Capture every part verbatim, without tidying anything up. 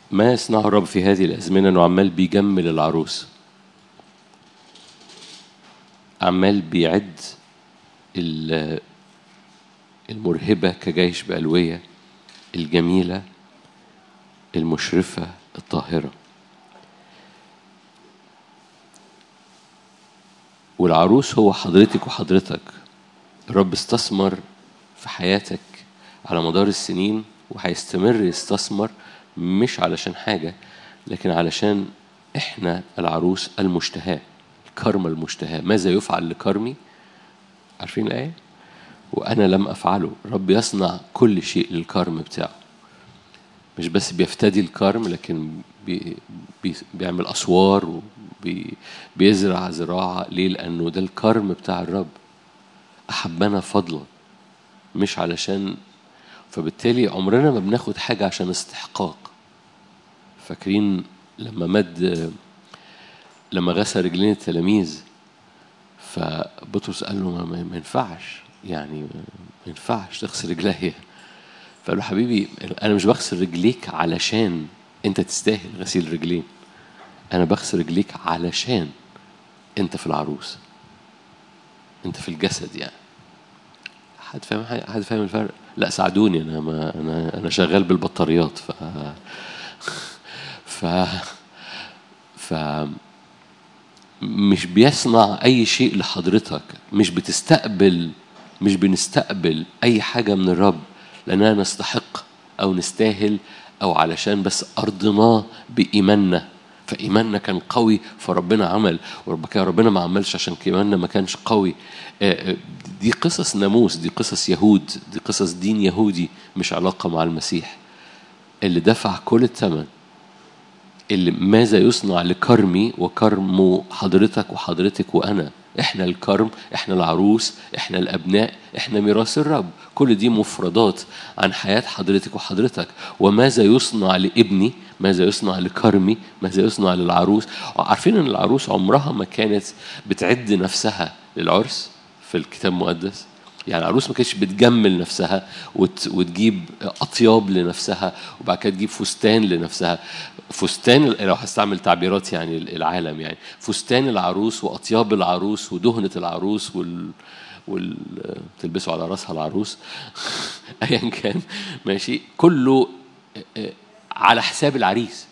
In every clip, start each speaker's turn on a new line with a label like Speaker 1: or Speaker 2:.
Speaker 1: ما يصنعه الرب في هذه الأزمنة إنه عمال بيجمل العروس، عمال بيعد المرهبة كجيش بألوية الجميلة المشرفة الطاهرة. والعروس هو حضرتك وحضرتك. الرب استثمر في حياتك على مدار السنين وهيستمر يستثمر، مش علشان حاجة لكن علشان إحنا العروس المشتهاة، الكرمة المشتهاة. ماذا يفعل لكرمي؟ عارفين الآية؟ وأنا لم أفعله. الرب يصنع كل شيء للكرم بتاعه، مش بس بيفتدي الكرم لكن بي بي بيعمل أسوار وبيزرع زراعة. ليه؟ لأنه ده الكرم بتاع الرب. أحبنا فضلا مش علشان، فبالتالي عمرنا ما بناخد حاجة عشان استحقاق. فاكرين لما مد لما غسل رجلين التلاميذ فبطرس قال له ما, ما ينفعش، يعني ما ينفعش تغسل رجليا. فقال له حبيبي أنا مش بغسل رجليك علشان أنت تستاهل غسيل رجلين، أنا بغسل رجليك علشان أنت في العروس، أنت في الجسد. يعني حد فاهم حد فاهم الفرق؟ لا ساعدوني، أنا ما أنا أنا شغال بالبطاريات. ف ف ف مش بيصنع أي شيء لحضرتك، مش بتستقبل مش بنستقبل أي حاجة من الرب لأننا نستحق أو نستاهل أو علشان بس أرضناه بإيماننا. فإيماننا كان قوي فربنا عمل، وربنا ما عملش عشان إيماننا ما كانش قوي. دي قصص ناموس، دي قصص يهود، دي قصص دين يهودي، مش علاقة مع المسيح اللي دفع كل الثمن. اللي ماذا يصنع لكرمي وكرم حضرتك وحضرتك وأنا. إحنا الكرم، إحنا العروس، إحنا الأبناء، إحنا ميراث الرب. كل دي مفردات عن حياة حضرتك وحضرتك. وماذا يصنع لابني، ماذا يصنع لكرمي، ماذا يصنع للعروس. عارفين أن العروس عمرها ما كانت بتعد نفسها للعرس في الكتاب المقدس. يعني العروس ما كانتش بتجمل نفسها وت... وتجيب أطياب لنفسها وبعد كده تجيب فستان لنفسها. فستان لو هستعمل تعبيرات يعني العالم، يعني فستان العروس وأطياب العروس ودهنة العروس وال وال تلبسوا على رأسها العروس أيا كان ماشي، كله على حساب العريس.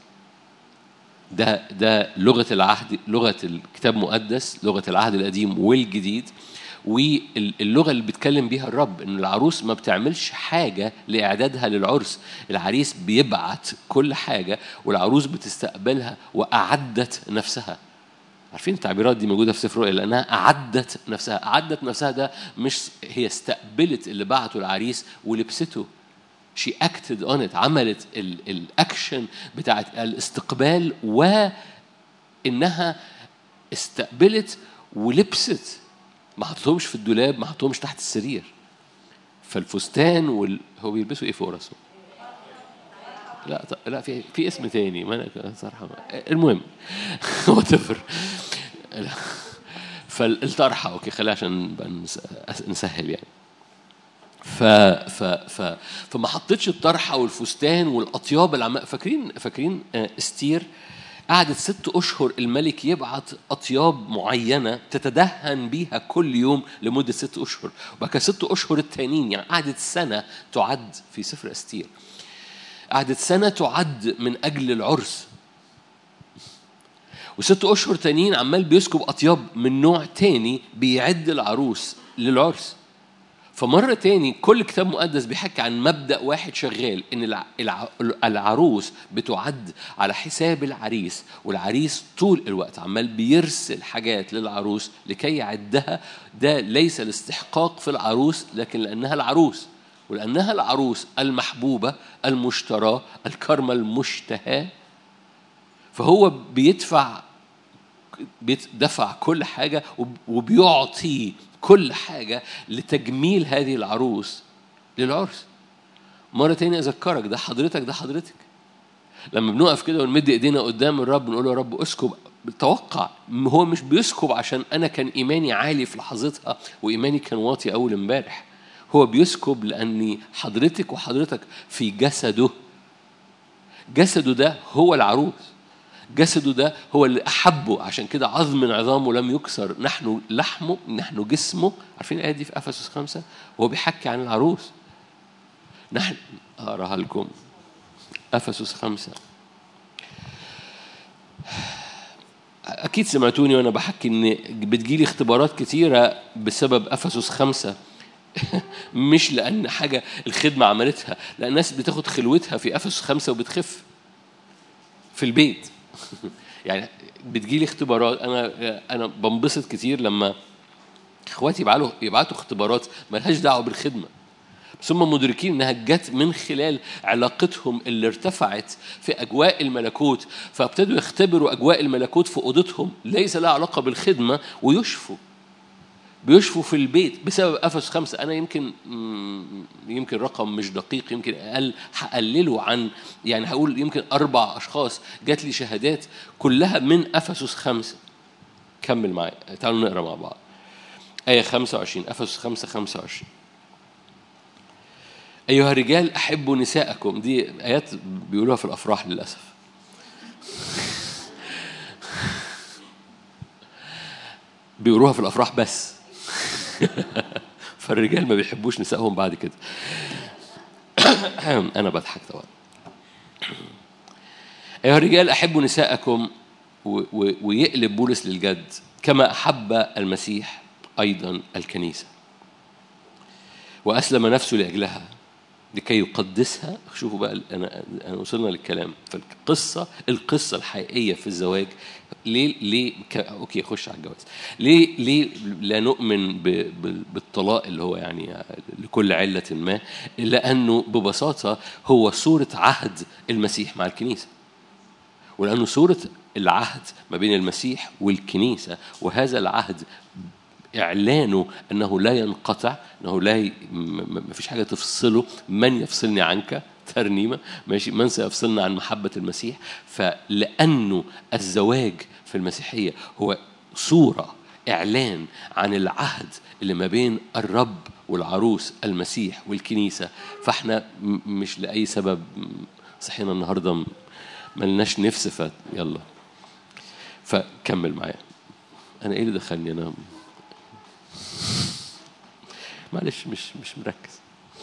Speaker 1: ده ده لغة العهد، لغة الكتاب المقدس، لغة العهد القديم والجديد، واللغة اللي بيتكلم بيها الرب. إن العروس ما بتعملش حاجة لإعدادها للعرس، العريس بيبعت كل حاجة والعروس بتستقبلها وأعدت نفسها. عارفين التعبيرات دي موجودة في سفر الرؤيا، لأنها أعدت نفسها. أعدت نفسها ده مش هي استقبلت اللي بعته العريس ولبسته، she acted on it، عملت الأكشن بتاعت الاستقبال وإنها استقبلت ولبست. ما حطهمش في الدولاب، ما حطهمش تحت السرير. فالفستان وال... هو بيلبسوا ايه فوق راسه؟ لا لا في في اسم تاني ما انا صراحه. المهم هو تفر فالطرحه. اوكي خليها عشان نسهل يعني. ف ف ف فما حطيتش الطرحه والفستان والاطياب العم... فاكرين فاكرين استير قعدت ست أشهر الملك يبعت أطياب معينة تتدهن بيها كل يوم لمدة ست أشهر، وبقى ست أشهر التانيين يعني قعدت سنة تعد في سفر أستير، قعدت سنة تعد من أجل العرس، وست أشهر تانيين عمال بيسكب أطياب من نوع تاني بيعد العروس للعرس. فمرة تاني كل كتاب مقدس بيحكي عن مبدأ واحد شغال، إن العروس بتعد على حساب العريس، والعريس طول الوقت عمال بيرسل حاجات للعروس لكي يعدها. ده ليس الاستحقاق في العروس لكن لأنها العروس، ولأنها العروس المحبوبة المشترى الكرمة المشتهى، فهو بيدفع بيدفع كل حاجة وبيعطي كل حاجة لتجميل هذه العروس للعرس. مرة تانية أذكرك ده حضرتك، ده حضرتك. لما بنقف كده ونمد إيدينا قدام الرب نقول يا رب أسكب، توقع هو مش بيسكب عشان أنا كان إيماني عالي في لحظتها وإيماني كان واطي أول امبارح. هو بيسكب لأني حضرتك وحضرتك في جسده. جسده ده هو العروس، جسده ده هو اللي أحبه، عشان كده عظم من عظامه لم يكسر، نحن لحمه، نحن جسمه. عارفين الآية دي في أفسس خمسة؟ وهو بيحكي عن العروس. نحن أقراها لكم، أفسس خمسة. أكيد سمعتوني وأنا بحكي إن بتجيلي اختبارات كتيرة بسبب أفسس خمسة. مش لأن حاجة الخدمة عملتها، لأن الناس بتاخد خلوتها في أفسس خمسة وبتخف في البيت. يعني بتجيلي اختبارات، أنا أنا بنبسط كتير لما إخواتي يبعتوا يبعتوا اختبارات ملهاش دعوة بالخدمة، بس هم مدركين إنها جت من خلال علاقتهم اللي ارتفعت في أجواء الملكوت، فابتدوا يختبروا أجواء الملكوت في أوضتهم ليس لها علاقة بالخدمة، ويشفوا بيشفوا في البيت بسبب أفسس خمسة. أنا يمكن يمكن رقم مش دقيق، يمكن أقل، هقلله عن يعني هقول يمكن أربع أشخاص جات لي شهادات كلها من أفسس خمسة. كمل معي، تعالوا نقرأ مع بعض آية خمسة وعشرين، أفسس خمسة خمسة وعشرين. أيها الرجال أحبوا نساءكم. دي آيات بيقولوها في الأفراح للأسف. بيقولوها في الأفراح بس. فالرجال ما بيحبوش نسائهم بعد كده. أنا بضحك طبعا. أيها الرجال أحبوا نساءكم، ويقلب بولس للجد، كما أحب المسيح أيضا الكنيسة وأسلم نفسه لأجلها لكي يقدسها. شوفوا بقى، أنا أنا وصلنا للكلام. فالقصة القصة الحقيقية في الزواج، ليه ليه ك... أوكي خش على الجواز. ليه ليه لا نؤمن ب... ب... بالطلاق اللي هو يعني لكل علة ما، إلا أنه ببساطة هو صورة عهد المسيح مع الكنيسة، ولأنه صورة العهد ما بين المسيح والكنيسة، وهذا العهد إعلانه أنه لا ينقطع، أنه لا ي... ما فيش حاجة تفصله. من يفصلني عنك ترنيمة، ماشي، من سيفصلنا عن محبة المسيح. فلأنه الزواج في المسيحية هو صورة إعلان عن العهد اللي ما بين الرب والعروس المسيح والكنيسة، فإحنا مش لأي سبب صحينا النهاردة ملناش نفس، ف يلا فكمل معايا. أنا إيه اللي دخلني أنا؟ معلش مش مش مركز.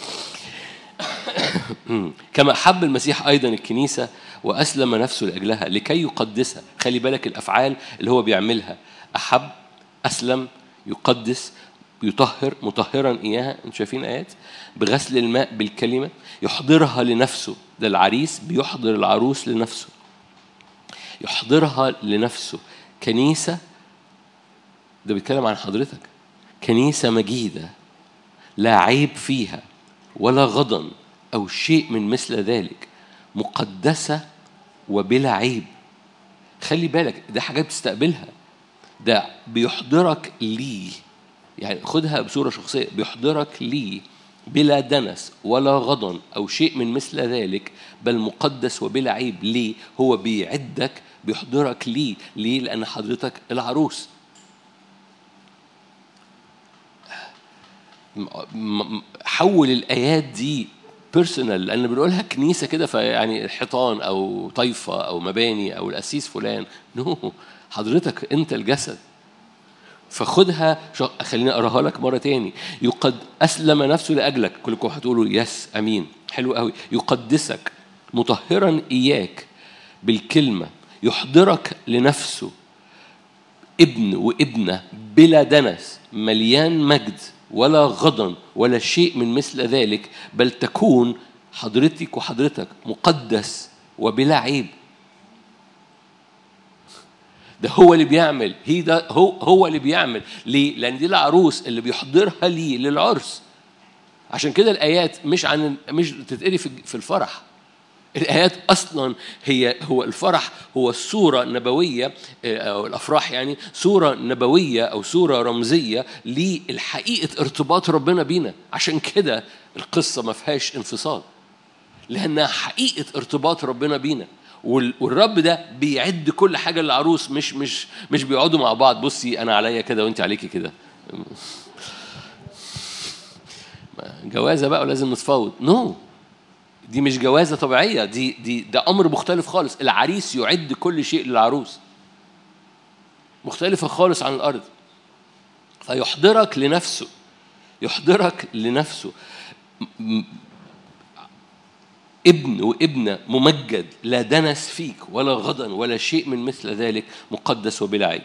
Speaker 1: كما حب المسيح أيضا الكنيسة وأسلم نفسه لأجلها لكي يقدسها. خلي بالك الأفعال اللي هو بيعملها: أحب، أسلم، يقدس، يطهر، مطهرا إياها. انتوا شايفين آيات بغسل الماء بالكلمة، يحضرها لنفسه. ده العريس بيحضر العروس لنفسه، يحضرها لنفسه. كنيسة، ده بيتكلم عن حضرتك، كنيسة مجيدة لا عيب فيها ولا غضن أو شيء من مثل ذلك، مقدسة وبلا عيب. خلي بالك، ده حاجات بتستقبلها، ده بيحضرك ليه، يعني خدها بصورة شخصية، بيحضرك ليه بلا دنس ولا غضن أو شيء من مثل ذلك، بل مقدس وبلا عيب. ليه؟ هو بيعدك، بيحضرك ليه. ليه؟ لأن حضرتك العروس. حول الآيات دي بيرسونال، لأن بنقولها كنيسة كده فيعني حيطان أو طائفة أو مباني أو الأسيس فلان. نو no. حضرتك أنت الجسد. فخدها، خليني أقراها لك مرة تاني. يقد أسلم نفسه لأجلك. كلكم هتقولوا يس أمين، حلو قوي. يقدسك مطهرا إياك بالكلمة، يحضرك لنفسه ابن وابنة بلا دنس، مليان مجد ولا غضن ولا شيء من مثل ذلك، بل تكون حضرتك وحضرتك مقدس وبلا عيب. ده هو اللي بيعمل، هي ده هو هو اللي بيعمل. ليه؟ لأن دي العروس اللي بيحضرها ليه للعرس. عشان كده الآيات مش عن مش تتقري في الفرح. الآيات أصلاً هي هو الفرح، هو الصورة النبوية، أو الأفراح يعني صورة نبوية أو صورة رمزية للحقيقة ارتباط ربنا بينا. عشان كده القصة ما فيهاش انفصال، لأنها حقيقة ارتباط ربنا بينا. والرب ده بيعد كل حاجة للعروس، مش مش مش بيقعدوا مع بعض. بصي أنا عليا كده وأنت عليكي كده، جوازة بقى ولازم نتفاوض. نو no. دي مش جوازة طبيعية، دي دي ده أمر مختلف خالص. العريس يعد كل شيء للعروس، مختلفة خالص عن الأرض. فيحضرك لنفسه، يحضرك لنفسه ابن وابنة ممجد، لا دنس فيك ولا غضن ولا شيء من مثل ذلك، مقدس وبلا عيب.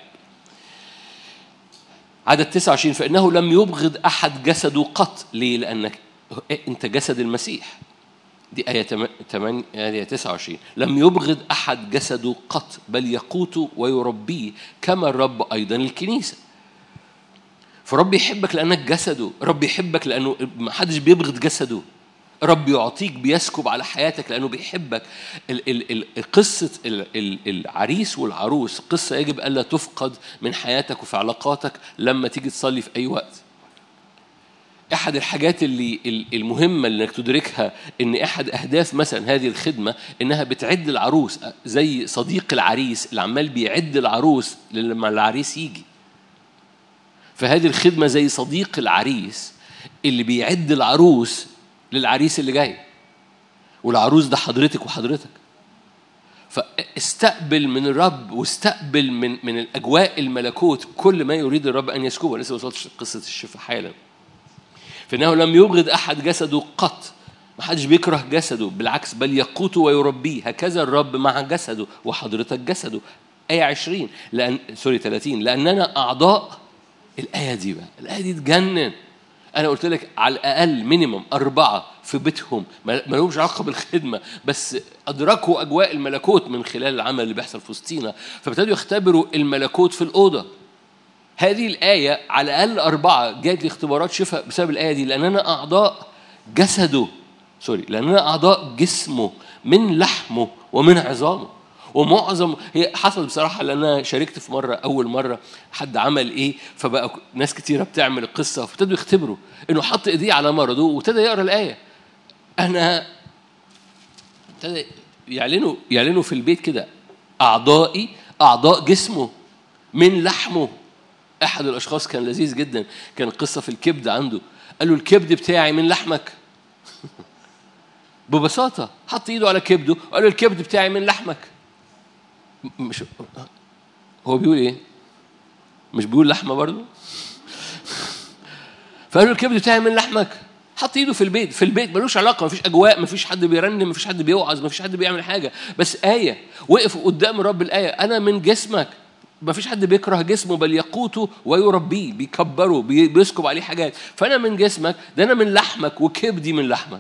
Speaker 1: عدد تسعة وعشرين، فإنه لم يبغض أحد جسده قط. ليه؟ لأنك أنت جسد المسيح. دي آية ثمانية آية تسعة وعشرين. لم يبغض أحد جسده قط بل يقوته ويربيه كما الرب أيضا الكنيسة. فرب يحبك لأنك جسده، رب يحبك لأنه ما حدش بيبغض جسده. رب يعطيك بيسكب على حياتك لأنه بيحبك. قصة العريس والعروس قصة يجب ألا تفقد من حياتك وفي علاقاتك لما تيجي تصلي في أي وقت. أحد الحاجات اللي المهمة اللي انك تدركها إن أحد أهداف مثلا هذه الخدمة إنها بتعد العروس زي صديق العريس اللي عمال بيعد العروس لما العريس يجي. فهذه الخدمة زي صديق العريس اللي بيعد العروس للعريس اللي جاي، والعروس ده حضرتك وحضرتك. فاستقبل من الرب واستقبل من من الأجواء الملكوت كل ما يريد الرب أن يسكبه. لسه وصلت قصة الشفاء حالا. فإنه لم يبغض أحد جسده قط، ما حدش بيكره جسده، بالعكس بل يقوته ويربيه هكذا الرب مع جسده وحضرتك جسده. آية عشرين لأن سوري ثلاثين، لأننا أعضاء. الآية دي بقى، الآية دي تجنن. أنا قلت لك على الأقل مينيمم أربعة في بيتهم ما لهمش علاقة بالخدمة بس أدركوا أجواء الملكوت من خلال العمل اللي بيحصل في وسطينا، فابتدوا يختبروا الملكوت في الأوضة. هذه الآية على الأقل أربعة جات لي اختبارات شفاء بسبب الآية دي. لأننا أعضاء جسده، سوري لأننا أعضاء جسمه من لحمه ومن عظامه. ومعظم هي حصل بصراحة، لأن أنا شاركت في مرة أول مرة حد عمل إيه، فبقى ناس كتيرة بتعمل القصة فابتدوا يختبروا إنه حط إيديه على مرضه وابتدى يقرأ الآية. أنا ابتدى يعلنوا يعلنوا في البيت كده أعضائي أعضاء جسمه من لحمه. أحد الأشخاص كان لذيذ جدا، كان قصة في الكبد عنده، قال له الكبد بتاعي من لحمك. ببساطة حط إيده على كبده وقال له الكبد بتاعي من لحمك. مش هو بيقول إيه؟ مش بيقول لحمة برضو؟ فقال له الكبد بتاعي من لحمك. حط إيده في البيت، في البيت ملوش علاقة، مفيش أجواء، مفيش حد بيرنم، مفيش حد بيوعظ، مفيش حد بيعمل حاجة، بس آية وقف قدام رب الآية. أنا من جسمك. ما فيش حد بيكره جسمه بل يقوته ويربيه، بيكبره، بيسكب عليه حاجات. فأنا من جسمك، ده أنا من لحمك وكبدي من لحمك،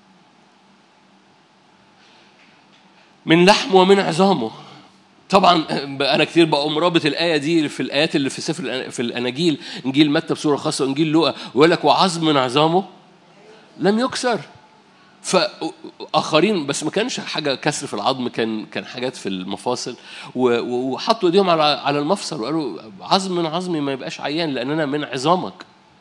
Speaker 1: من لحمه ومن عظامه. طبعا أنا كتير بقوم رابط الآية دي في الآيات اللي في سفر في الأناجيل، إنجيل متى بصورة خاصة وإنجيل لوقا، ويقول لك وعظم من عظامه لم يكسر. فآخرين بس ما كانش حاجة كسر في العظم، كان كان حاجات في المفاصل، وحطوا ايديهم على على المفصل وقالوا عظم من عظمي ما يبقاش عيان لأننا من عظامك.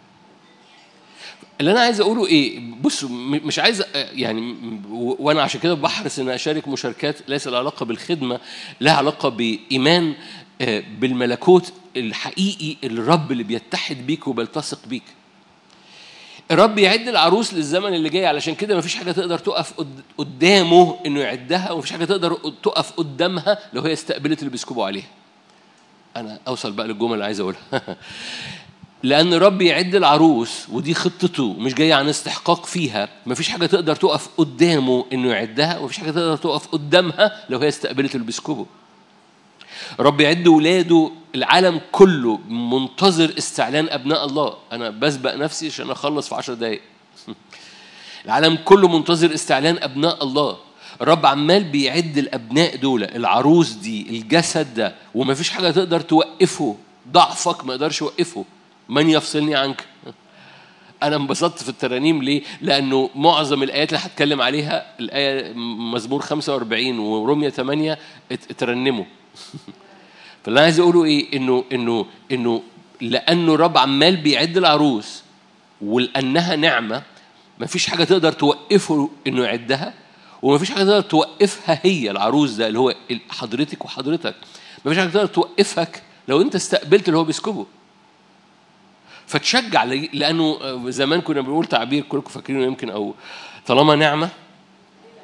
Speaker 1: اللي أنا عايز أقوله إيه؟ بصوا مش عايز يعني، وأنا عشان كده بحرص إن أشارك مشاركات ليس لها علاقة بالخدمة، لها علاقة بإيمان بالملكوت الحقيقي، الرب اللي بيتحد بيك وبيلتصق بيك. الرب يعد العروس للزمن اللي جاي، علشان كده مفيش حاجة تقدر تقف قدامه إنه يعدها، ومفيش حاجة تقدر تقف قدامها لو هي استقبلت اللي بيسكبوا عليها. أنا أوصل بقى للجملة اللي عايز أقولها. لأن الرب يعد العروس ودي خطته، مش جاية عن استحقاق فيها. مفيش حاجة تقدر تقف قدامه إنه يعدها، ومفيش حاجة تقدر تقف قدامها لو هي استقبلت اللي بيسكبوا. رب يعد ولاده، العالم كله منتظر استعلان أبناء الله. أنا بسبق نفسي عشان أخلص في عشر دقايق. العالم كله منتظر استعلان أبناء الله. الرب عمال بيعد الأبناء دول، العروس دي، الجسد ده، وما فيش حاجة تقدر توقفه. ضعفك ما يقدرش يوقفه. من يفصلني عنك؟ أنا انبسطت في الترانيم ليه؟ لأنه معظم الآيات اللي هتكلم عليها الآية مزمور خمسة وأربعين ورمية ثمانية اترنموا. فاللي عايز أقوله إيه؟ إنه إنه إنه لأنه رب عمال بيعد العروس ولأنها نعمة، ما فيش حاجة تقدر توقفه إنه يعدها، وما فيش حاجة تقدر توقفها هي العروس ده اللي هو حضرتك وحضرتك. ما فيش حاجة تقدر توقفك لو أنت استقبلت اللي هو بيسكبه. فتشجع، لأنه زمان كنا بنقول تعبير كلكم فاكرينه يمكن، أو طالما نعمة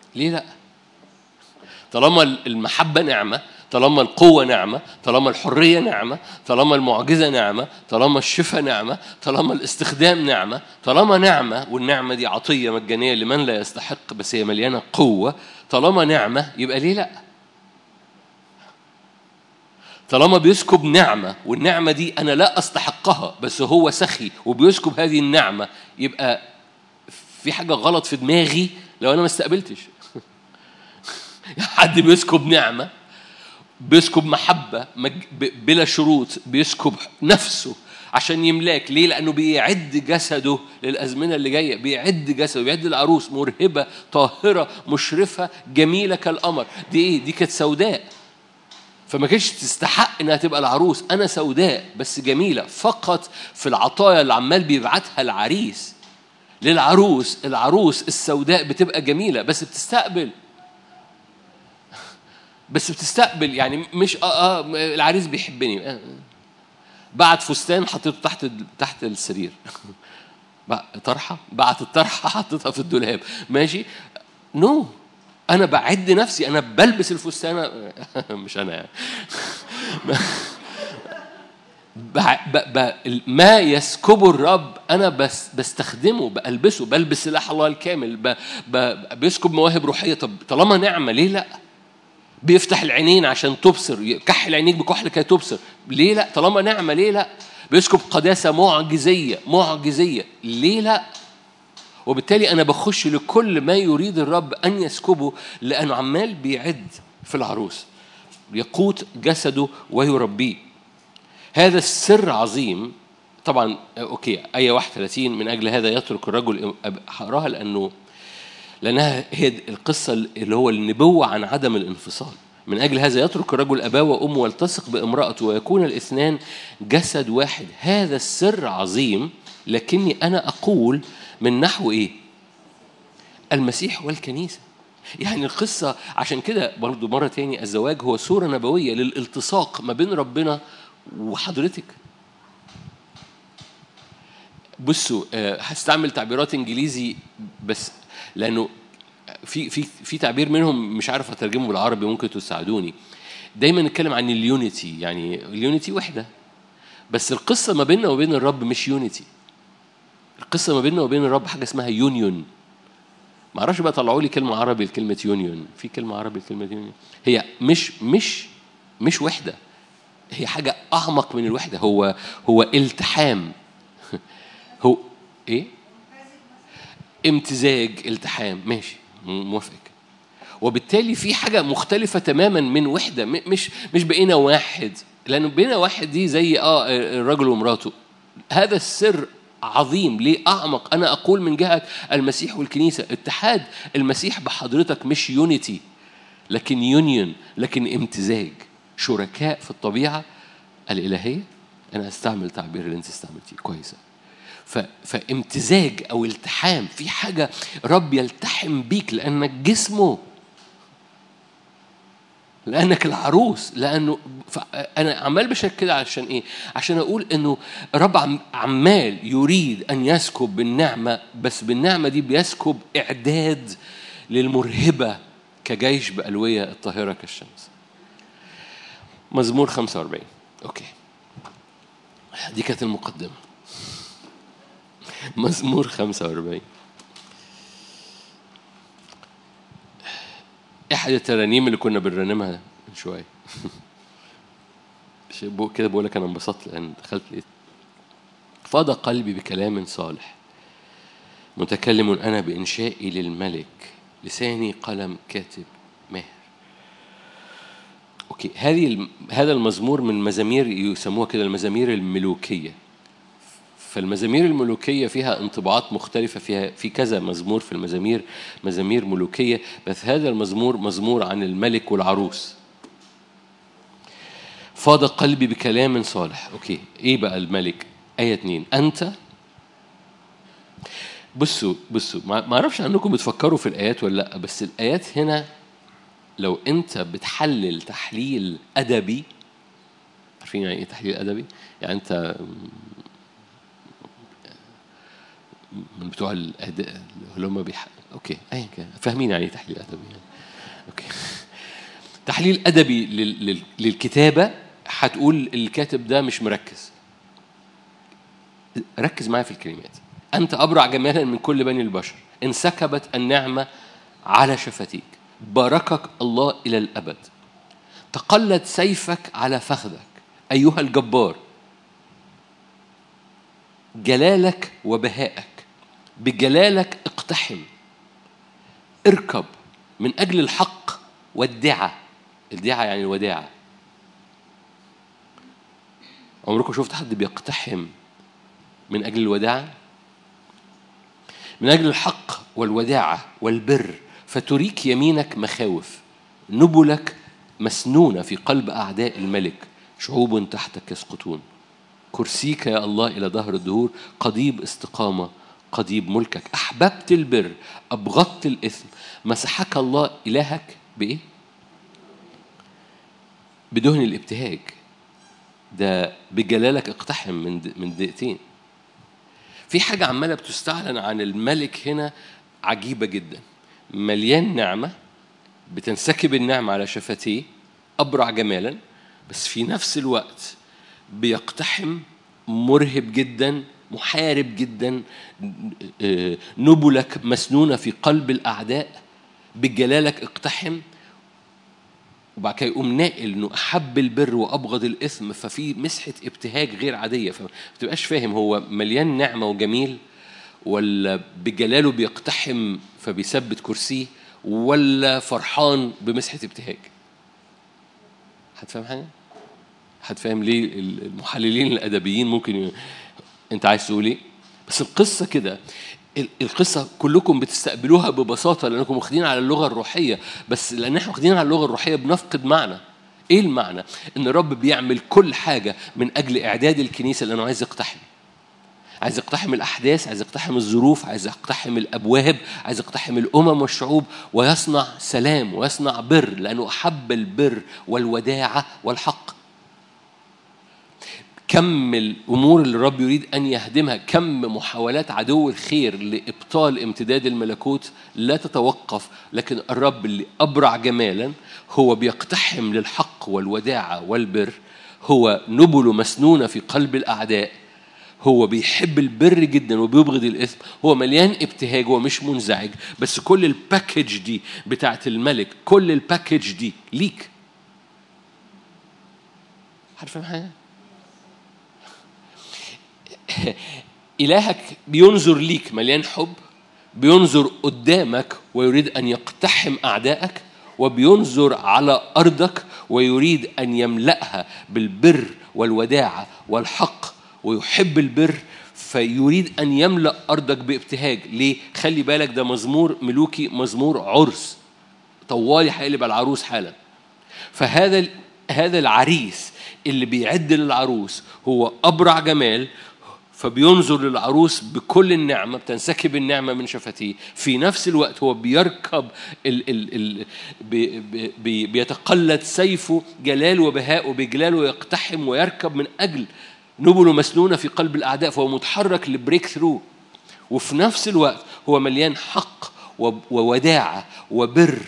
Speaker 1: ليه لا؟ طالما المحبة نعمة، طالما القوة نعمة، طالما الحرية نعمة، طالما المعجزة نعمة، طالما الشفاء نعمة، طالما الاستخدام نعمة، طالما نعمة، والنعمة دي عطية مجانية لمن لا يستحق بس هي مليانة قوة، طالما نعمة يبقى ليه لا؟ طالما بيسكب نعمة والنعمة دي أنا لا أستحقها بس هو سخي وبيسكب هذه النعمة، يبقى في حاجة غلط في دماغي لو أنا ما استقبلتش. حد بيسكب نعمة، بيسكب محبة بلا شروط، بيسكب نفسه عشان يملاك. ليه؟ لأنه بيعد جسده للأزمنة اللي جاية، بيعد جسده، بيعد العروس مرهبة طاهرة مشرفة جميلة كالقمر. دي إيه؟ دي كانت سوداء، فما كانش تستحق إنها تبقى العروس. أنا سوداء بس جميلة فقط في العطايا اللي عمال بيبعتها العريس للعروس. العروس السوداء بتبقى جميلة بس بتستقبل، بس بتستقبل يعني مش آه آه العريس بيحبني آه. بعت فستان حطيته تحت تحت السرير، طرحة بعت الطرحة حطيتها في الدولاب، ماشي نو no. أنا بعد نفسي، أنا بلبس الفستانة مش أنا يعني ب... ب... ما يسكبه الرب أنا بس بستخدمه، بلبسه، بلبس سلاح الله الكامل، ب... ب... بيسكب مواهب روحية. طب طالما نعمة ليه لا؟ بيفتح العينين عشان تبصر، كحل عينيك بكحل كي تبصر، ليه لا؟ طالما نعمة ليه لا؟ بيسكب قداسة معجزية معجزية، ليه لا؟ وبالتالي أنا بخش لكل ما يريد الرب أن يسكبه، لأنه عمال بيعد في العروس يقوت جسده ويربيه. هذا السر عظيم طبعا. أوكي، آية واحد وثلاثين من أجل هذا يترك الرجل، هقراها لأنه لأنها هي القصة اللي هو النبوة عن عدم الانفصال. من أجل هذا يترك الرجل أباه وأمه والتصق بامرأته ويكون الاثنان جسد واحد. هذا السر عظيم، لكني أنا أقول من نحو إيه؟ المسيح والكنيسة. يعني القصة عشان كده برضو مرة تاني الزواج هو صورة نبوية للالتصاق ما بين ربنا وحضرتك. بصوا هستعمل تعبيرات إنجليزي بس لأنه في في في تعبير منهم مش عارف أترجمه بالعربي، ممكن تساعدوني. دايما نتكلم عن اليونيتي، يعني اليونيتي وحدة، بس القصة ما بيننا وبين الرب مش يونيتي. القصة ما بيننا وبين الرب حاجة اسمها يونيون. ما اعرفش بقى طلعوا لي كلمة عربي لكلمة يونيون. في كلمة عربي لكلمة يونيون. هي مش مش مش وحدة، هي حاجة أعمق من الوحدة. هو هو التحام. هو إيه؟ امتزاج، التحام، ماشي موافقك. وبالتالي في حاجة مختلفة تماما من وحدة. مش مش بقينا واحد، لأنه بقينا واحد دي زي آه الرجل ومراته. هذا السر عظيم ليه؟ أعمق. أنا أقول من جهة المسيح والكنيسة اتحاد المسيح بحضرتك مش يونيتي لكن يونيون، لكن امتزاج، شركاء في الطبيعة الإلهية. أنا أستعمل تعبير اللي أنت استعملتيه كويسة. فامتزاج أو التحام، في حاجة رب يلتحم بيك لأنك جسمه، لأنك العروس. لأنه أنا عمال بشكل كده عشان إيه؟ عشان أقول إنه رب عمال يريد أن يسكب بالنعمة، بس بالنعمة دي بيسكب إعداد للمرهبة كجيش بألوية الطاهرة كالشمس. مزمور خمسة وأربعين. أوكي، دي كانت المقدمة. مزمور خمسة وأربعين أحد الترانيم اللي كنا بنرنمها من شوية. كده بقول لك أنا انبسطت لأن دخلت لقيت فاض قلبي بكلام صالح، متكلم أنا بإنشائي للملك، لساني قلم كاتب ماهر. أوكي، هذه هذا المزمور من مزامير يسموها كده المزامير الملوكية. فالمزامير الملوكية فيها انطباعات مختلفة، فيها في كذا مزمور في المزامير مزامير ملوكية، بس هذا المزمور مزمور عن الملك والعروس. فاض قلبي بكلام صالح. أوكي، إيه بقى الملك؟ آية اتنين، أنت. بصوا بصوا ما أعرفش عنكم بتفكروا في الآيات ولا لأ، بس الآيات هنا لو أنت بتحلل تحليل أدبي، عارفين يعني إيه تحليل أدبي؟ يعني أنت من بتوع الأداء اللي هم اوكي ايا كان فاهمين يعني تحليل ادبي يعني. اوكي تحليل ادبي لل... للكتابه هتقول الكاتب ده مش مركز. ركز معايا في الكلمات. انت ابرع جمالا من كل بني البشر، انسكبت النعمه على شفتيك، باركك الله الى الابد، تقلد سيفك على فخذك ايها الجبار، جلالك وبهائك، بجلالك اقتحم، اركب من أجل الحق والدعة. الدعة يعني الوداعة. عمركم شفت حد بيقتحم من أجل الوداعة؟ من أجل الحق والوداعة والبر، فتريك يمينك مخاوف، نبلك مسنونة في قلب أعداء الملك، شعوب تحتك يسقطون. كرسيك يا الله إلى ظهر الدهور، قضيب استقامة قضيب ملكك. أحببت البر أبغضت الإثم، مسحك الله إلهك بإيه؟ بدهن الابتهاج. ده بجلالك اقتحم من من دقيقتين. في حاجة عمالة بتستعلن عن الملك هنا عجيبة جدا، مليان نعمة، بتنسكب النعمة على شفتيه، أبرع جمالا، بس في نفس الوقت بيقتحم، مرهب جدا، محارب جدا، نبلك مسنونة في قلب الأعداء، بجلالك اقتحم. وبعد كده يقوم ناقل إنه أحب البر وأبغض الإثم، ففي مسحة ابتهاج غير عادية. فما تبقاش فاهم هو مليان نعمة وجميل ولا بجلاله بيقتحم فبيثبت كرسيه ولا فرحان بمسحة ابتهاج. هتفهم حاجة؟ هتفهم ليه المحللين الأدبيين ممكن ي... أنت عايز تقول إيه؟ بس القصة كده، القصة كلكم بتستقبلوها ببساطة لأنكم واخدين على اللغة الروحية، بس لأن احنا واخدين على اللغة الروحية بنفقد معنى. إيه المعنى؟ إن الرب بيعمل كل حاجة من أجل إعداد الكنيسة لأنه عايز يقتحم. عايز يقتحم الأحداث، عايز يقتحم الظروف، عايز يقتحم الأبواب، عايز يقتحم الأمم والشعوب، ويصنع سلام ويصنع بر لأنه أحب البر والوداعة والحق. كم الأمور اللي الرب يريد أن يهدمها، كم محاولات عدو الخير لإبطال امتداد الملكوت لا تتوقف، لكن الرب اللي أبرع جمالا هو بيقتحم للحق والوداعة والبر، هو نبل مسنونة في قلب الأعداء، هو بيحب البر جدا وبيبغض الإثم، هو مليان ابتهاج، هو مش منزعج. بس كل الباكيج دي بتاعت الملك، كل الباكيج دي ليك. عارفين حاجة؟ إلهك بينظر ليك مليان حب، بينظر قدامك ويريد أن يقتحم أعدائك، وبينظر على أرضك ويريد أن يملأها بالبر والوداعة والحق، ويحب البر فيريد أن يملأ أرضك بابتهاج. ليه؟ خلي بالك ده مزمور ملوكي، مزمور عرس، طوالي هيقلب على العروس حالا. فهذا هذا العريس اللي بيعد للعروس هو أبرع جمال، فبينظر للعروس بكل النعمة، بتنسكب النعمة من شفتيه. في نفس الوقت هو بيركب ال ال ال بي بي بيتقلد سيفه جلال وبهاء، وبجلال ويقتحم ويركب من أجل نبل مسنونة في قلب الأعداء. فهو متحرك لبريك ثرو، وفي نفس الوقت هو مليان حق ووداعة وبر،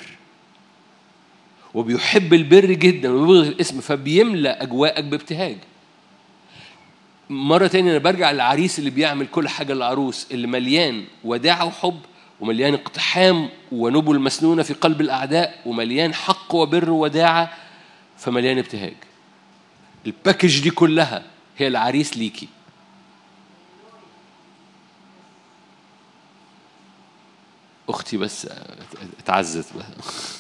Speaker 1: وبيحب البر جدا وبيبغض الاسم، فبيملأ أجواءك بابتهاج. مرة تانية أنا برجع للعريس اللي بيعمل كل حاجة للعروس، اللي مليان وداعة وحب، ومليان اقتحام ونبل مسنونة في قلب الأعداء، ومليان حق وبر وداعة، فمليان ابتهاج. الباكج دي كلها هي العريس ليكي. أختي بس اتعزت بقى.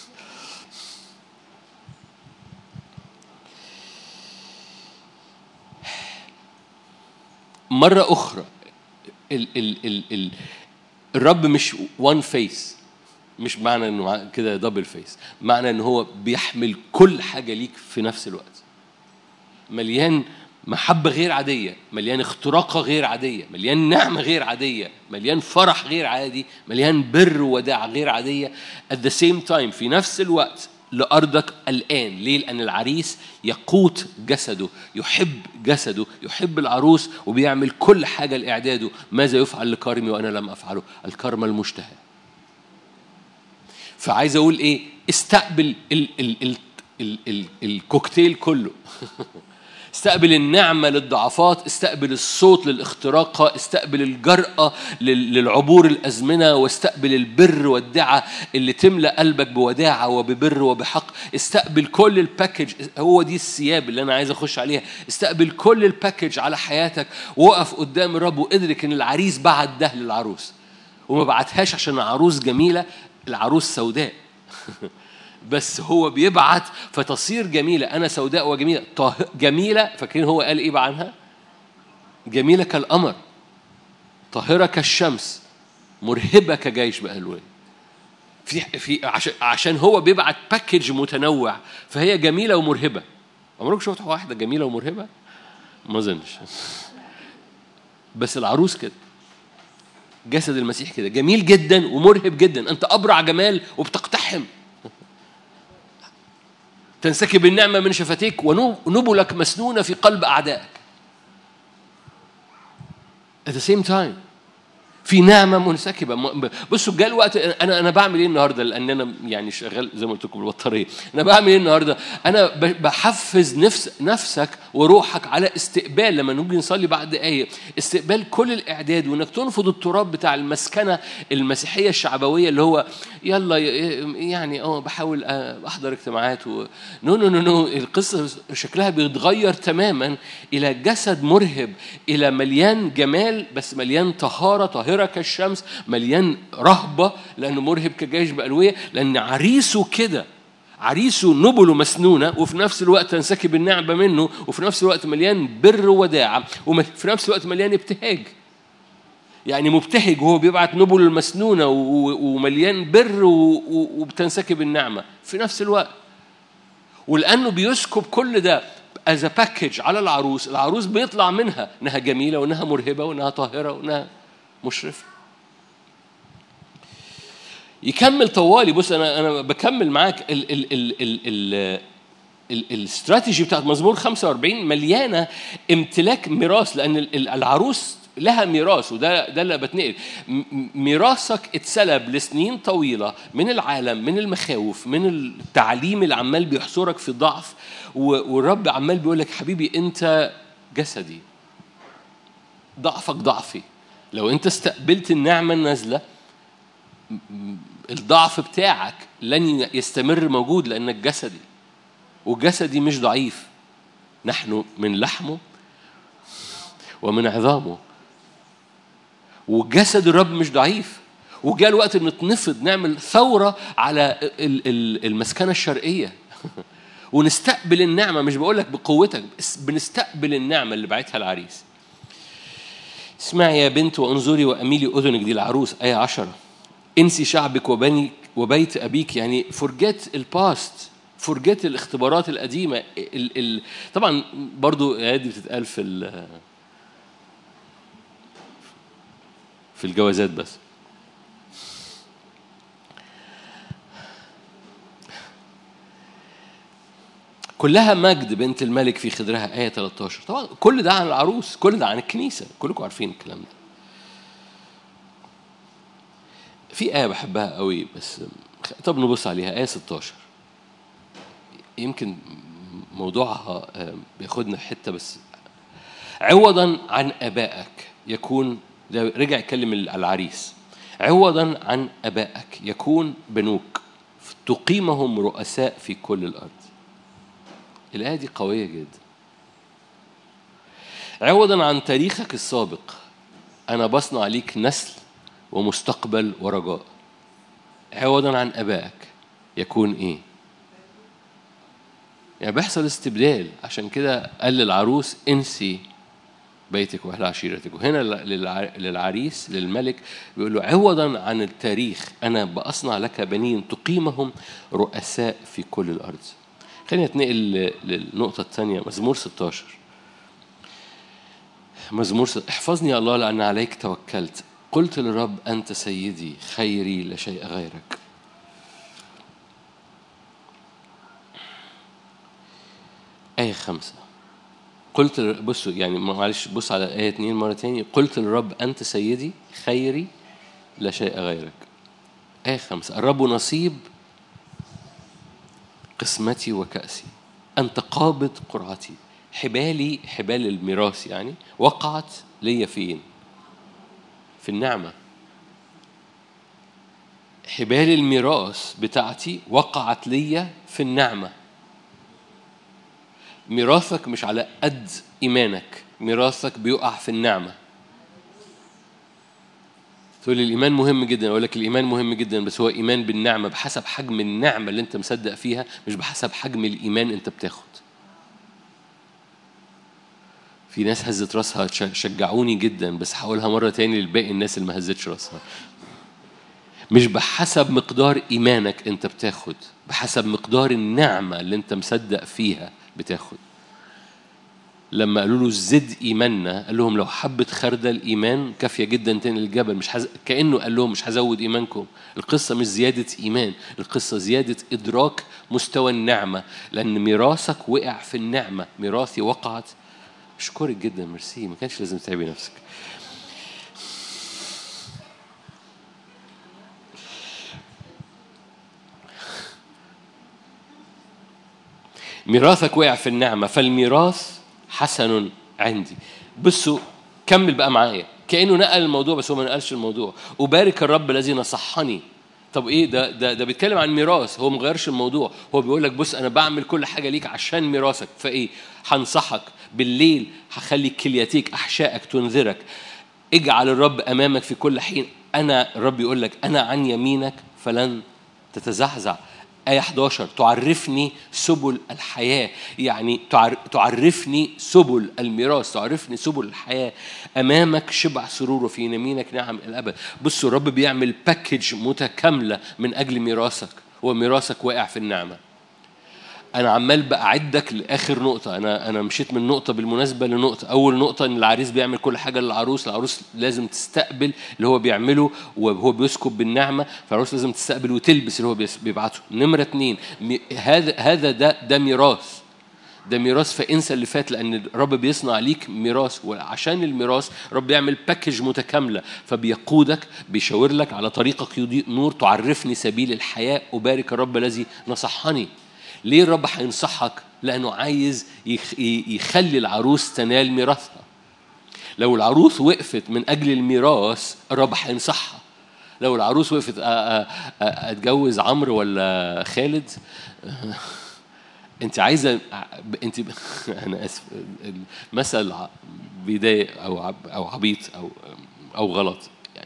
Speaker 1: مرة أخرى ال ال ال ال الرب مش one face، مش معنى إنه كده دبل فيس، معنى إنه هو بيحمل كل حاجة ليك في نفس الوقت. مليان محبة غير عادية، مليان اختراقة غير عادية، مليان نعمة غير عادية، مليان فرح غير عادي، مليان بر وداع غير عادية at the same time. في نفس الوقت لأرضك الآن. ليه؟ لأن العريس يقوت جسده، يحب جسده، يحب العروس، وبيعمل كل حاجة لإعداده. ماذا يفعل لكرمي وأنا لم أفعله؟ الكرم المشتهى. فعايز اقول ايه؟ استقبل ال ال ال ال ال الكوكتيل كله. استقبل النعمة للضعفات، استقبل الصوت للاختراق، استقبل الجرأة للعبور الأزمنة، واستقبل البر والدعة اللي تملأ قلبك بوداعة وببر وبحق. استقبل كل الباكج. هو دي الثياب اللي أنا عايز أخش عليها. استقبل كل الباكج على حياتك، وقف قدام الرب وادرك إن العريس بعت ده للعروس، وما بعتهاش عشان عروس جميلة، العروس سوداء. بس هو بيبعت فتصير جميلة. أنا سوداء وجميلة. جميلة، فاكرين هو قال إيه عنها؟ جميلة كالقمر، طاهرة كالشمس، مرهبة كجيش بألوان. في في عشان عشان هو بيبعت باكج متنوع، فهي جميلة ومرهبة. عمرك شفت واحدة جميلة ومرهبة؟ ما أظنش. بس العروس كده، جسد المسيح كده، جميل جدا ومرهب جدا. أنت أبرع جمال وبتقتحم. تنسكب النعمة من شفتيك ونبلك مسنونة في قلب أعدائك. at the same time في نعمة منسكبة. بصوا جاء الوقت. أنا أنا بعمل إيه النهاردة؟ لأن أنا يعني شغال زي ما قلت لكم بالبطارية. أنا بعمل إيه النهاردة؟ أنا بحفز نفس نفسك وروحك على استقبال. لما نيجي نصلي بعد آية، استقبال كل الإعداد، وإنك تنفض التراب بتاع المسكنة المسيحية الشعبوية اللي هو يلا يعني أه بحاول أحضر اجتماعات و... نو نو نو نو القصة شكلها بيتغير تماما إلى جسد مرهب، إلى مليان جمال بس مليان طهارة، طاهرة كالشمس، مليان رهبة لأنه مرهب كجيش بألوية، لأن عريسه كده، عريسه نبله مسنونة، وفي نفس الوقت تنسكب النعمة منه، وفي نفس الوقت مليان بر وداعة، وفي نفس الوقت مليان ابتهاج. يعني مبتهج وهو بيبعت نبله المسنونة ومليان بر وبتنسكب النعمة في نفس الوقت. ولأنه بيسكب كل ده as a package على العروس، العروس بيطلع منها إنها جميلة وإنها مرهبة وإنها طاهرة وإنها مشرف. يكمل طوالي. بص أنا أنا بكمل معاك ال ال ال ال ال الاستراتيجي بتاعت مزمور خمسة وأربعين مليانة امتلاك ميراث، لأن العروس لها ميراث، وده ده اللي بتنقل. ميراثك اتسلب لسنين طويلة من العالم، من المخاوف، من التعليم اللي عمال بيحصرك في ضعف، والرب عمال بيقول لك حبيبي أنت جسدي، ضعفك ضعفي. لو أنت استقبلت النعمة النازلة، الضعف بتاعك لن يستمر موجود، لأنك جسدي، وجسدي مش ضعيف. نحن من لحمه ومن عظامه، وجسد الرب مش ضعيف. وجاء الوقت ان نتنفض، نعمل ثورة على المسكنة الشرقية ونستقبل النعمة. مش بقولك بقوتك، بنستقبل النعمة اللي بعتها العريس. اسمعي يا بنت وانظري وأميلي أذنك، دي العروس، آية عشرة. انسي شعبك وبني وبيت أبيك. يعني forget الباست، forget الاختبارات القديمة. ال ال طبعا برضو هذه بتتقال في في الجوازات بس. كلها مجد بنت الملك في خدرها، آية ثلاثة عشر. طبعا كل ده عن العروس، كل ده عن الكنيسة، كلكم عارفين الكلام ده. في آية بحبها قوي بس طب نبص عليها، آية ستة عشر. يمكن موضوعها بياخدنا في حتة، بس عوضا عن أبائك يكون، ده رجع يكلم العريس، عوضا عن أبائك يكون بنوك تقيمهم رؤساء في كل الأرض. الآية دي قوية جدا. عوضا عن تاريخك السابق أنا بصنع عليك نسل ومستقبل ورجاء. عوضا عن أبائك يكون إيه؟ يعني بيحصل استبدال. عشان كده قال للعروس انسي بيتك وأهل عشيرتك. وهنا للعريس للملك بيقول له عوضا عن التاريخ أنا بأصنع لك بنين تقيمهم رؤساء في كل الأرض. خلينا نتنقل للنقطة الثانية، مزمور ستة عشر. مزمور ستة. احفظني يا الله لأن عليك توكلت، قلت للرب أنت سيدي، خيري لا شيء غيرك. آية خمسة. قلت بصوا يعني معلش بص على آية اتنين مرة تاني. قلت للرب أنت سيدي، خيري لا شيء غيرك. آية خمسة، الرب نصيب قسمتي وكأسي، أنت قابض قرعتي. حبالي، حبال الميراث يعني، وقعت لي فين؟ في النعمة. حبال الميراث بتاعتي وقعت لي في النعمة. ميراثك مش على قد إيمانك، ميراثك بيقع في النعمة. تقول لي الإيمان مهم جدا، أقول لك الإيمان مهم جدا، بس هو إيمان بالنعمة بحسب حجم النعمة اللي أنت مصدق فيها، مش بحسب حجم الإيمان أنت بتاخد. في ناس هزت راسها شجعوني جدا، بس هقولها مرة تاني للباقي الناس اللي ما هزتش راسها. مش بحسب مقدار إيمانك أنت بتاخد، بحسب مقدار النعمة اللي أنت مصدق فيها بتاخد. لما قالوا له زد إيماننا، قال لهم لو حبة خردل إيمان كافية جدا تاني الجبل. مش حز... كأنه قال لهم مش هزود إيمانكم. القصة مش زيادة إيمان، القصة زيادة إدراك مستوى النعمة، لأن ميراثك وقع في النعمة. ميراثي وقعت. أشكرك جدا، ميرسي، ما كانش لازم تتعبي نفسك. ميراثك وقع في النعمة، فالميراث حسن عندي. بصوا كمل بقى معايا، كأنه نقل الموضوع بس هو ما نقلش الموضوع. أبارك الرب الذي نصحني. طب إيه ده؟ ده ده بيتكلم عن ميراث، هو مغيرش الموضوع. هو بيقول لك بص أنا بعمل كل حاجة ليك عشان ميراثك. فإيه؟ هنصحك بالليل، هخلي كلياتيك أحشائك تنذرك. اجعل الرب أمامك في كل حين. أنا الرب يقول لك أنا عن يمينك فلن تتزعزع. آية إحدى عشر، تعرفني سبل الحياة، يعني تعرفني سبل الميراث، تعرفني سبل الحياة. أمامك شبع سرور وفي يمينك نعم الأبد. بصوا الرب بيعمل باكيج متكاملة من أجل ميراثك، وميراثك واقع في النعمة. أنا عمال بأعدك لآخر نقطة. أنا أنا مشيت من نقطة بالمناسبة لنقطة. أول نقطة إن العريس بيعمل كل حاجة للعروس، العروس لازم تستقبل اللي هو بيعمله وهو بيسكب بالنعمة، فالعروس لازم تستقبل وتلبس اللي هو بيبعته. نمرة اتنين، هذا هذا ده ده ميراث، ده ميراث. فانسى اللي فات، لأن الرب بيصنع ليك ميراث، وعشان الميراث رب يعمل باكيج متكاملة، فبيقودك، بيشاور لك على طريقك يضيء نور. تعرفني سبيل الحياة، أبارك الرب الذي نصحني. ليه الرب هينصحك؟ لأنه عايز يخلي العروس تنال ميراثها. لو العروس وقفت من أجل الميراث الرب هينصحها. لو العروس وقفت أتجوز عمرو ولا خالد، أنت عايزة أنت أنا أسف مثل بداية أو أو عبيط أو أو غلط يعني.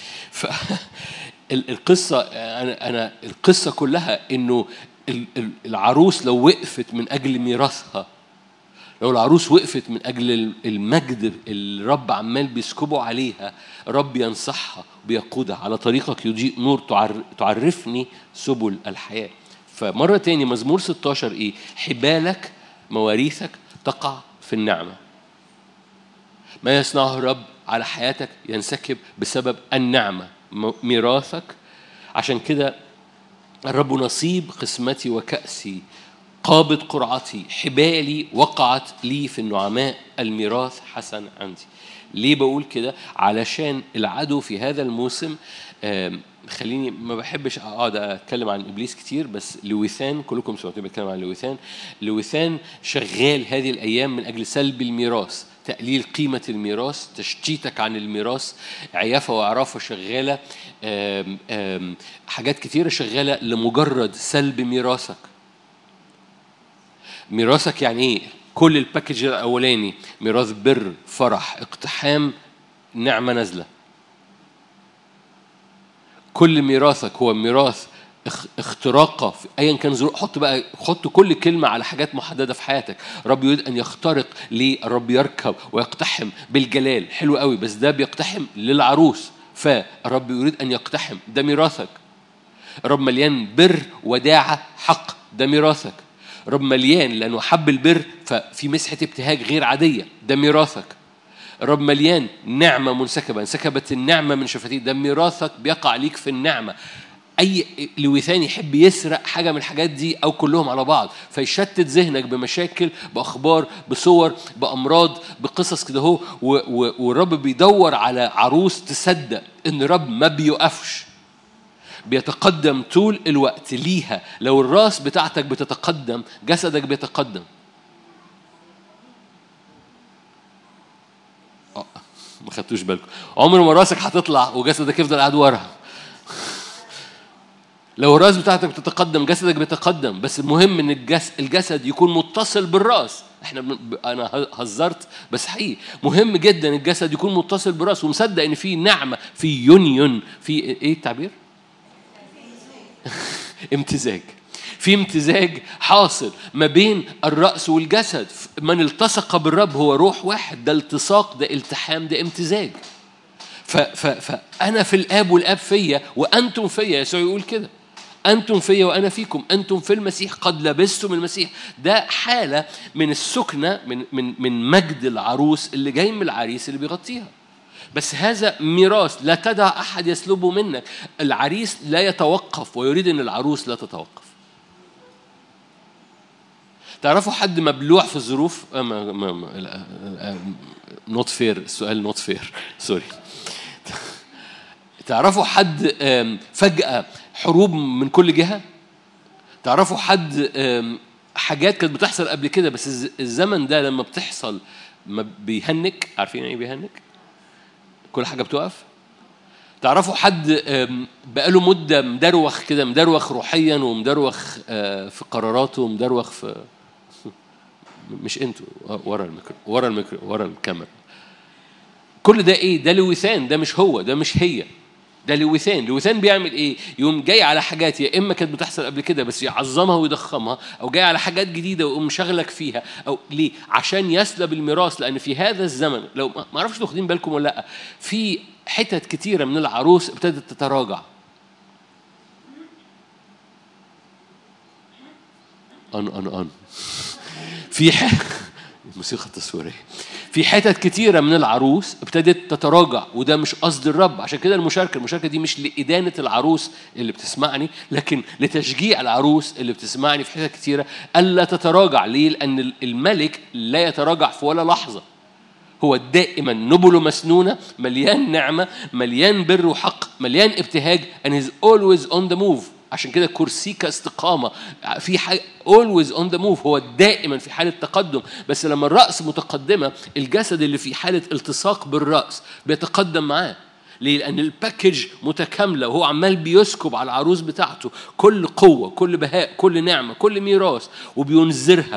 Speaker 1: فالقصة أنا أنا القصة كلها إنه العروس لو وقفت من أجل ميراثها، لو العروس وقفت من أجل المجد اللي الرب عمال بيسكبه عليها، رب ينصحها بيقودها على طريقك يضيء نور. تعرفني سبل الحياة. فمرة تاني مزمور ستة عشر إيه؟ حبالك مواريثك تقع في النعمة. ما يصنعه الرب على حياتك ينسكب بسبب النعمة، ميراثك. عشان كده الرب نصيب قسمتي وكأسي، قابض قرعتي، حبالي وقعت لي في النعماء، الميراث حسن عندي. ليه بقول كده؟ علشان العدو في هذا الموسم، خليني ما بحبش اقعد اتكلم عن ابليس كتير، بس لويثان كلكم سمعتوا بتكلم عن لويثان. لويثان شغال هذه الايام من اجل سلب الميراث، تقليل قيمة الميراث، تشتيتك عن الميراث. عيافة وعرافة شغالة، آم آم حاجات كتيرة شغالة لمجرد سلب ميراثك. ميراثك يعني ايه؟ كل الباكج الاولاني، ميراث بر، فرح، اقتحام، نعمة نازلة. كل ميراثك هو ميراث اختراقه في ايا كان ظروف. حط بقى حط كل كلمه على حاجات محدده في حياتك. رب يريد ان يخترق. ليه؟ الرب يركب ويقتحم بالجلال. حلو قوي، بس ده بيقتحم للعروس، فالرب يريد ان يقتحم. ده ميراثك. رب مليان بر، وداعه، حق. ده ميراثك. رب مليان لانه حب البر، ففي مسحه ابتهاج غير عاديه. ده ميراثك. رب مليان نعمه منسكبه، انسكبت النعمه من شفتيه. ده ميراثك بيقع ليك في النعمه. أي لويثان يحب يسرق حاجة من الحاجات دي أو كلهم على بعض، فيشتت ذهنك بمشاكل، بأخبار، بصور، بأمراض، بقصص كده هو. والرب بيدور على عروس تصدق إن رب ما بيوقفش. بيتقدم طول الوقت ليها. لو الراس بتاعتك بتتقدم جسدك بيتقدم. اه ما خدتوش بالكم، عمر ما راسك هتطلع وجسدك يفضل قاعد ورا. لو الراس بتاعتك بتتقدم جسدك بيتقدم، بس المهم ان الجس الجسد يكون متصل بالراس. احنا ب... انا هزرت بس حقيقي مهم جدا الجسد يكون متصل بالراس، ومصدق ان في نعمه، في يونيون، في ايه التعبير؟ امتزاج. في امتزاج حاصل ما بين الرأس والجسد. من التصق بالرب هو روح واحد. ده التصاق، ده التحام، ده امتزاج. ف... ف... فأنا في الآب والآب فيا وأنتم فيا. يسوع يقول كده، أنتم فيا وأنا فيكم، أنتم في المسيح قد لبستم المسيح. ده حالة من السكنة، من من من مجد العروس اللي جاي من العريس اللي بيغطيها. بس هذا ميراث لا تدع أحد يسلبه منك. العريس لا يتوقف ويريد أن العروس لا تتوقف. تعرفوا حد مبلوع في الظروف؟ نوت فير السؤال، نوت فير سوري. تعرفوا حد فجأة حروب من كل جهة؟ تعرفوا حد حاجات كانت بتحصل قبل كده بس الزمن ده لما بتحصل ما بيهنك؟ عارفين ايه بيهنك؟ كل حاجة بتوقف. تعرفوا حد بقاله مدة مدروخ كده، مدروخ روحيا ومدروخ في قراراته ومدروخ في مش انتوا ورا الميكرو ورا الميكرو ورا الكاميرا. كل ده ايه؟ ده لوثان. ده مش هو، ده مش هي، ده لوثان. لوثان بيعمل ايه؟ يوم جاي على حاجات يا اما كانت بتحصل قبل كده بس يعظمها ويضخمها، او جاي على حاجات جديده ويقوم شغلك فيها. او ليه؟ عشان يسلب الميراث. لان في هذا الزمن، لو ما اعرفش واخدين بالكم ولا لا، في حتت كتيره من العروس ابتدت تتراجع. ان ان ان في الموسيقى التصويريه. في حتت كتيرة من العروس ابتدت تتراجع، وده مش قصد الرب. عشان كده المشاركة المشاركة دي مش لإدانة العروس اللي بتسمعني، لكن لتشجيع العروس اللي بتسمعني في حتت كتيرة ألا تتراجع. ليه؟ لأن الملك لا يتراجع في ولا لحظة. هو دائما نبله مسنونة، مليان نعمة، مليان بر وحق، مليان ابتهاج، and he's always on the move. عشان كده كرسيك استقامة في حاجة always on the move. هو دائما في حالة تقدم. بس لما الرأس متقدمة الجسد اللي في حالة التصاق بالرأس بيتقدم معاه. ليه؟ لأن الباكج متكاملة وهو عمال بيسكب على العروس بتاعته كل قوة، كل بهاء، كل نعمة، كل ميراث، وبينذرها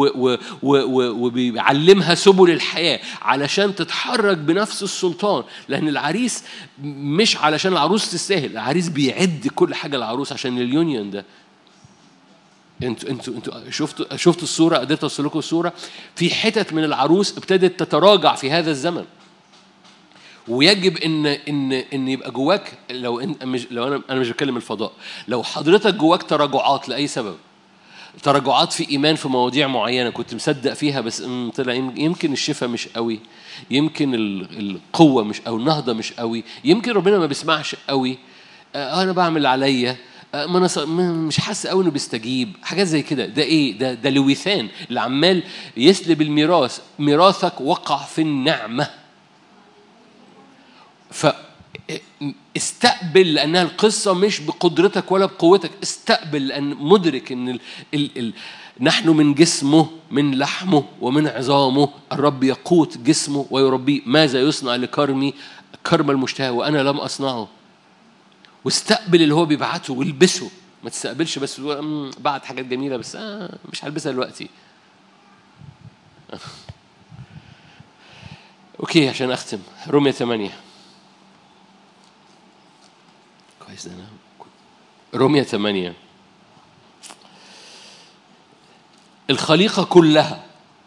Speaker 1: وبيعلمها سبل الحياة علشان تتحرك بنفس السلطان. لأن العريس مش علشان العروس تستاهل، العريس بيعد كل حاجة العروس عشان اليونيون ده. انتوا انتوا انتوا شفتوا شفتوا الصورة؟ قدرت اوصل لكم الصورة؟ في حتت من العروس ابتدت تتراجع في هذا الزمن، ويجب ان ان ان يبقى جواك. لو ان مش لو انا انا مش بتكلم الفضاء، لو حضرتك جواك تراجعات لاي سبب، تراجعات في ايمان في مواضيع معينه كنت مصدق فيها بس طلع يمكن الشفاء مش قوي، يمكن القوه مش او النهضه مش قوي، يمكن ربنا ما بيسمعش قوي، انا بعمل اللي عليا، ما انا مش حاسس قوي انه بيستجيب، حاجات زي كده. ده ايه؟ ده ده لوثان اللي عمال يسلب الميراث. ميراثك وقع في النعمه. فاستقبل، لأنها القصة مش بقدرتك ولا بقوتك. استقبل لأن مدرك أن ال ال ال نحن من جسمه، من لحمه ومن عظامه. الرب يقوت جسمه ويربيه. ماذا يصنع لكرمي؟ كرم المشتهى وأنا لم أصنعه. واستقبل اللي هو بيبعته والبسه. ما تستقبلش بس بعد حاجات جميلة بس آه مش هلبسها دلوقتي. أوكي عشان أختم رومية ثمانية. كويس أنا رومية ثمانية. الخليقة كلها.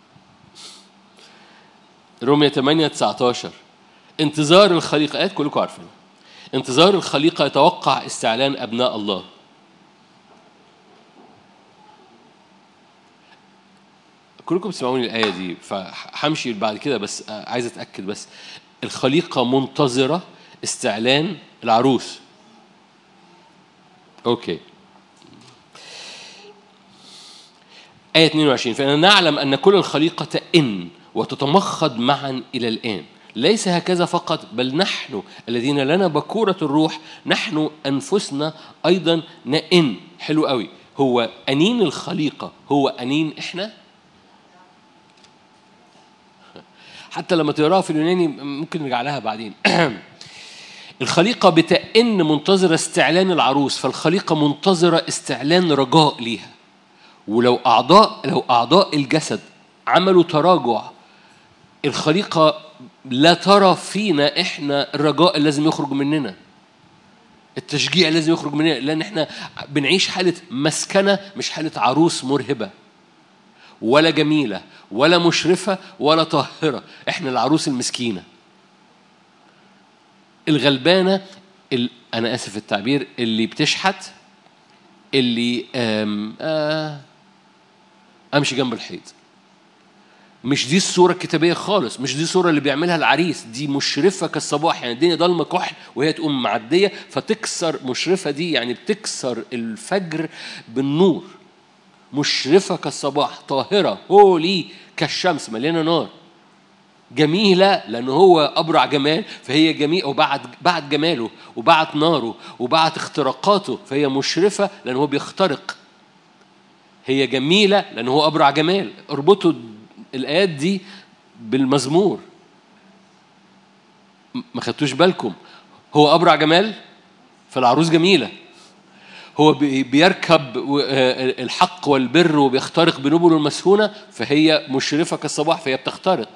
Speaker 1: رومية ثمانية تسعة عشر. انتظار الخليقة، آيات كلكم عارفين. انتظار الخليقة يتوقع استعلان أبناء الله. كلكم بتسمعوني الآية دي فحمشي بعد كده بس عايز أتأكد. بس الخليقة منتظرة استعلان العروس. أوكي. آية اثنين وعشرين. فإننا نعلم أن كل الخليقة تئن وتتمخض معا إلى الآن، ليس هكذا فقط، بل نحن الذين لنا بكورة الروح نحن أنفسنا أيضا نئن. حلو قوي. هو أنين الخليقة هو أنين إحنا. حتى لما تقراها في اليوناني ممكن نرجع لها بعدين. الخليقة بتئن منتظرة استعلان العروس، فالخليقة منتظرة استعلان رجاء ليها. ولو أعضاء لو أعضاء الجسد عملوا تراجع، الخليقة لا ترى فينا إحنا الرجاء اللي لازم يخرج مننا، التشجيع اللي لازم يخرج مننا، لأن إحنا بنعيش حالة مسكنة، مش حالة عروس مرهبة ولا جميلة ولا مشرفة ولا طاهرة. إحنا العروس المسكينة الغلبانة، ال... أنا آسف التعبير، اللي بتشحت، اللي آم... آه... أمشي جنب الحيط. مش دي الصورة الكتابية خالص، مش دي الصورة اللي بيعملها العريس. دي مشرفة كالصباح، يعني الدنيا ضلمة كحل وهي تقوم معدية فتكسر. مشرفة دي يعني بتكسر الفجر بالنور. مشرفة كالصباح، طاهرة هولي كالشمس، مليانة نار، جميلة لأنه هو أبرع جمال فهي جميلة، وبعد بعد جماله وبعد ناره وبعد اختراقاته فهي مشرفة لأنه هو بيخترق. هي جميلة لأنه هو أبرع جمال. اربطوا الآيات دي بالمزمور. ما خدتوش بالكم؟ هو أبرع جمال فالعروس جميلة. هو بيركب الحق والبر وبيخترق بنبل المسهونة فهي مشرفة كالصباح فهي بتخترق.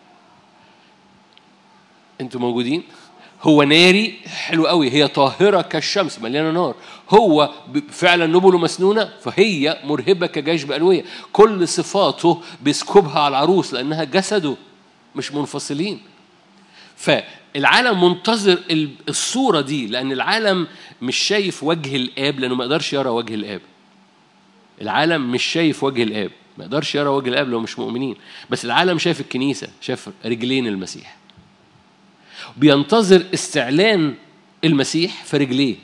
Speaker 1: انتوا موجودين؟ هو ناري، حلو قوي، هي طاهرة كالشمس مليانة نار. هو فعلا نبل مسنونة فهي مرهبة كجيش بألوية. كل صفاته بيسكبها على العروس لأنها جسده، مش منفصلين. فالعالم منتظر الصورة دي، لأن العالم مش شايف وجه الآب، لأنه ما يقدرش يرى وجه الآب. العالم مش شايف وجه الآب، ما يقدرش يرى وجه الآب لو مش مؤمنين. بس العالم شايف الكنيسة، شايف رجلين المسيح، بينتظر استعلان المسيح في رجليه.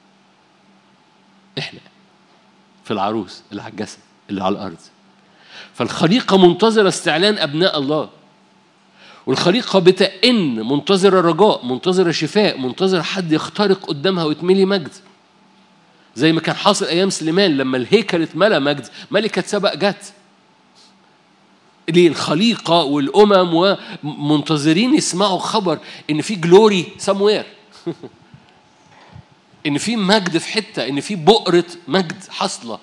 Speaker 1: احنا في العروس اللي على الجسد اللي على الارض. فالخليقه منتظره استعلان ابناء الله، والخليقه بتئن منتظره رجاء، منتظره شفاء، منتظره حد يخترق قدامها ويتملي مجد، زي ما كان حاصل ايام سليمان لما الهيكل اتملى مجد. ملكه سبأ جت ليه؟ الخليقة والأمم ومنتظرين يسمعوا خبر إن في جلوري سموير، إن في مجد في حتة، إن في بؤرة مجد حصلة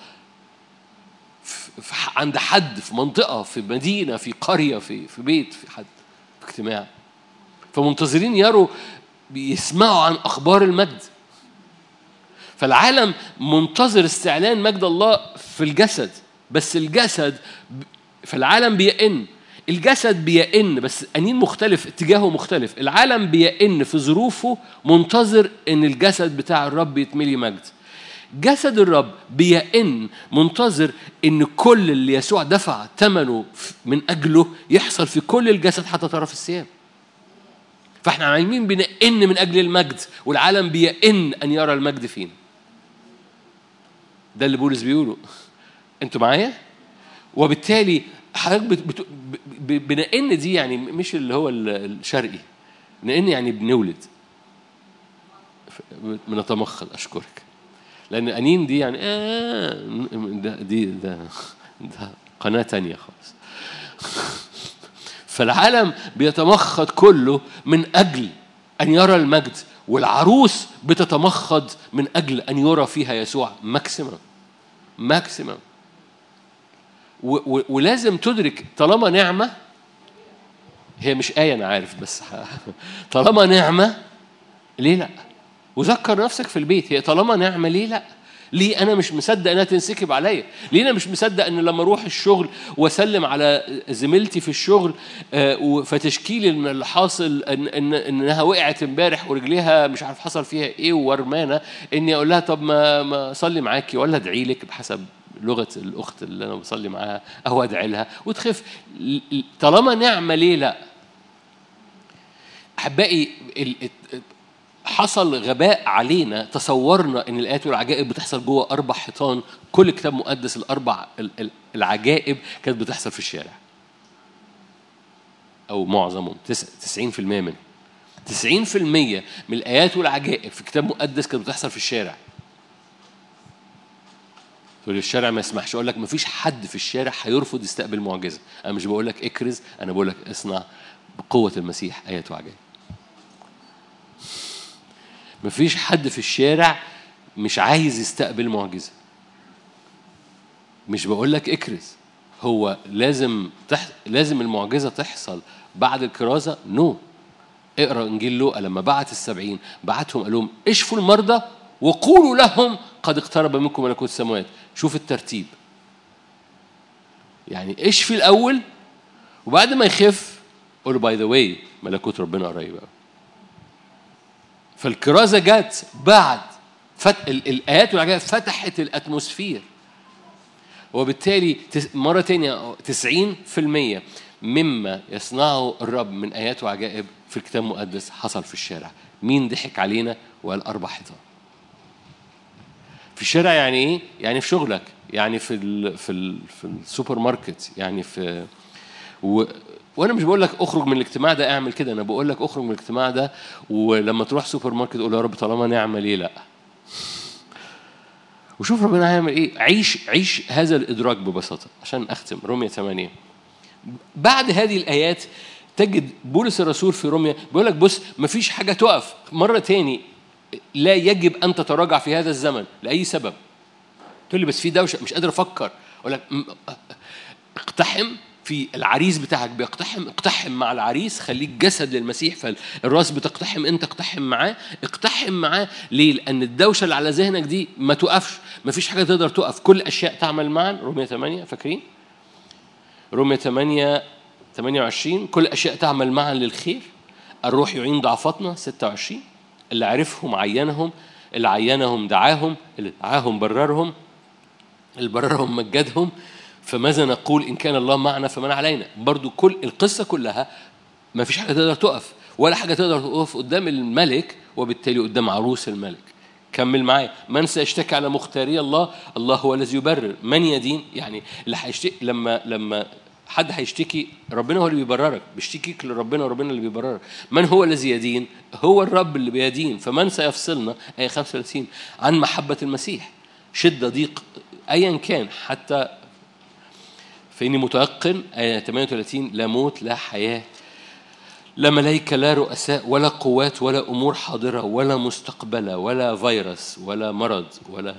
Speaker 1: عند حد في منطقة، في مدينة، في قرية، في في بيت، في حد، في اجتماع. فمنتظرين يروا، بيسمعوا عن أخبار المجد. فالعالم منتظر استعلان مجد الله في الجسد، بس الجسد فالعالم بيئن، الجسد بيئن بس أنين مختلف، اتجاهه مختلف. العالم بيئن في ظروفه منتظر إن الجسد بتاع الرب يتملي مجد. جسد الرب بيئن منتظر إن كل اللي يسوع دفع ثمنه من أجله يحصل في كل الجسد حتى طرف الثياب. فإحنا عايمين بنئن من أجل المجد، والعالم بيئن أن يرى المجد فينا. ده اللي بولس بيقوله. أنتوا معايا؟ وبالتالي حضرتك بنئن دي يعني مش اللي هو الشرقي، بنئن يعني بنولد، بنتمخض. أشكرك، لأن أنين دي يعني آه ده دي ده, ده قناة تانية خالص. فالعالم بيتمخض كله من أجل أن يرى المجد، والعروس بتتمخض من أجل أن يرى فيها يسوع ماكسيمم ماكسيمم. ولازم تدرك طالما نعمة، هي مش آية أنا عارف، بس طالما نعمة ليه لأ؟ وذكر نفسك في البيت، هي طالما نعمة ليه لأ؟ ليه أنا مش مصدق أنها تنسكب عليا؟ ليه أنا مش مصدق أن لما أروح الشغل وأسلم على زميلتي في الشغل فتشكيلي من اللي حاصل إن إن إنها وقعت امبارح ورجليها مش عارف حصل فيها إيه وورمانة، إني أقول لها طب ما ما أصلي معاكي ولا أدعي لك بحسب لغة الأخت اللي أنا بصلي معاها، أو أدعي لها وتخف. طالما نعمة ليه لأ؟ أحبائي، حصل غباء علينا، تصورنا ان الآيات والعجائب بتحصل جوه اربع حيطان. كل كتاب مقدس الاربع العجائب كانت بتحصل في الشارع. أو معظمهم، تسعين في المية منهم، تسعين في المية من الآيات والعجائب في كتاب مقدس كانت بتحصل في الشارع. تقول الشارع ما يسمحش، أقول لك ما فيش حد في الشارع هيرفض يستقبل معجزة. أنا مش بقول لك اكرز، أنا بقول لك اصنع بقوة المسيح آيات وعجائب. ما فيش حد في الشارع مش عايز يستقبل معجزة. مش بقول لك اكرز، هو لازم تح... لازم المعجزة تحصل بعد الكرازة. نو no. اقرأ إنجيل لوقا لما بعت السبعين بعتهم قال لهم اشفوا المرضى وقولوا لهم قد اقترب منكم ملكوت السماوات. شوف الترتيب، يعني اشفي الأول وبعد ما يخف قولوا باي ذا واي ملكوت ربنا قريب قوي. فالكرازة جت بعد فت... الآيات والعجائب فتحت الأتموسفير، وبالتالي مرة تانية تسعين في المية مما يصنعه الرب من آيات وعجائب في الكتاب المقدس حصل في الشارع. مين ضحك علينا وقال أربع حيطان؟ في الشارع يعني إيه؟ يعني في شغلك، يعني في ال في ال في السوبر ماركت، يعني في و وانا مش بقول لك اخرج من الاجتماع ده اعمل كده، انا بقول لك اخرج من الاجتماع ده ولما تروح سوبر ماركت قول يا رب طالما نعمل ايه لا، وشوف ربنا هيعمل ايه. عيش عيش هذا الادراك ببساطه. عشان اختم رومية ثمانية، بعد هذه الايات تجد بولس الرسول في رومية بيقول لك بص مفيش حاجه تقف. مره تاني لا يجب ان تتراجع في هذا الزمن لاي سبب. تقول لي بس في دوشه مش قادر افكر، اقول لك اقتحم في العريس بتاعك بيقتحم، اقتحم مع العريس، خليك جسد للمسيح. فالراس بتقتحم انت اقتحم معاه، اقتحم معاه. ليه؟ لان الدوشه اللي على ذهنك دي ما توقفش، ما فيش حاجه تقدر توقف، كل اشياء تعمل معا. رومية ثمانية فاكرين؟ رومية ثمانية ثمانية وعشرين كل اشياء تعمل معا للخير، الروح يعين ضعفاتنا. ستة وعشرين اللي عرفهم عينهم، اللي عينهم دعاهم، اللي دعاهم بررهم، اللي بررهم مجدهم. فماذا نقول إن كان الله معنا فمن علينا؟ برضو كل القصة كلها ما فيش حاجة تقدر تقف، ولا حاجة تقدر تقف قدام الملك وبالتالي قدام عروس الملك. كمل معايا. من سيشتكي على مختاري الله؟ الله هو الذي يبرر. من يدين؟ يعني اللي هيشتكي لما لما حد هيشتكي ربنا هو اللي بيبررك، بيشتكيك لربنا وربنا اللي بيبررك. من هو الذي يدين؟ هو الرب اللي بيدين. فمن سيفصلنا آية خمسة وثلاثين عن محبة المسيح؟ شدة ضيق أيا كان، حتى فإني متيقن آية ثمانية وثلاثين لا موت لا حياة لا ملائكة لا رؤساء ولا قوات ولا أمور حاضرة ولا مستقبلة ولا فيروس ولا مرض ولا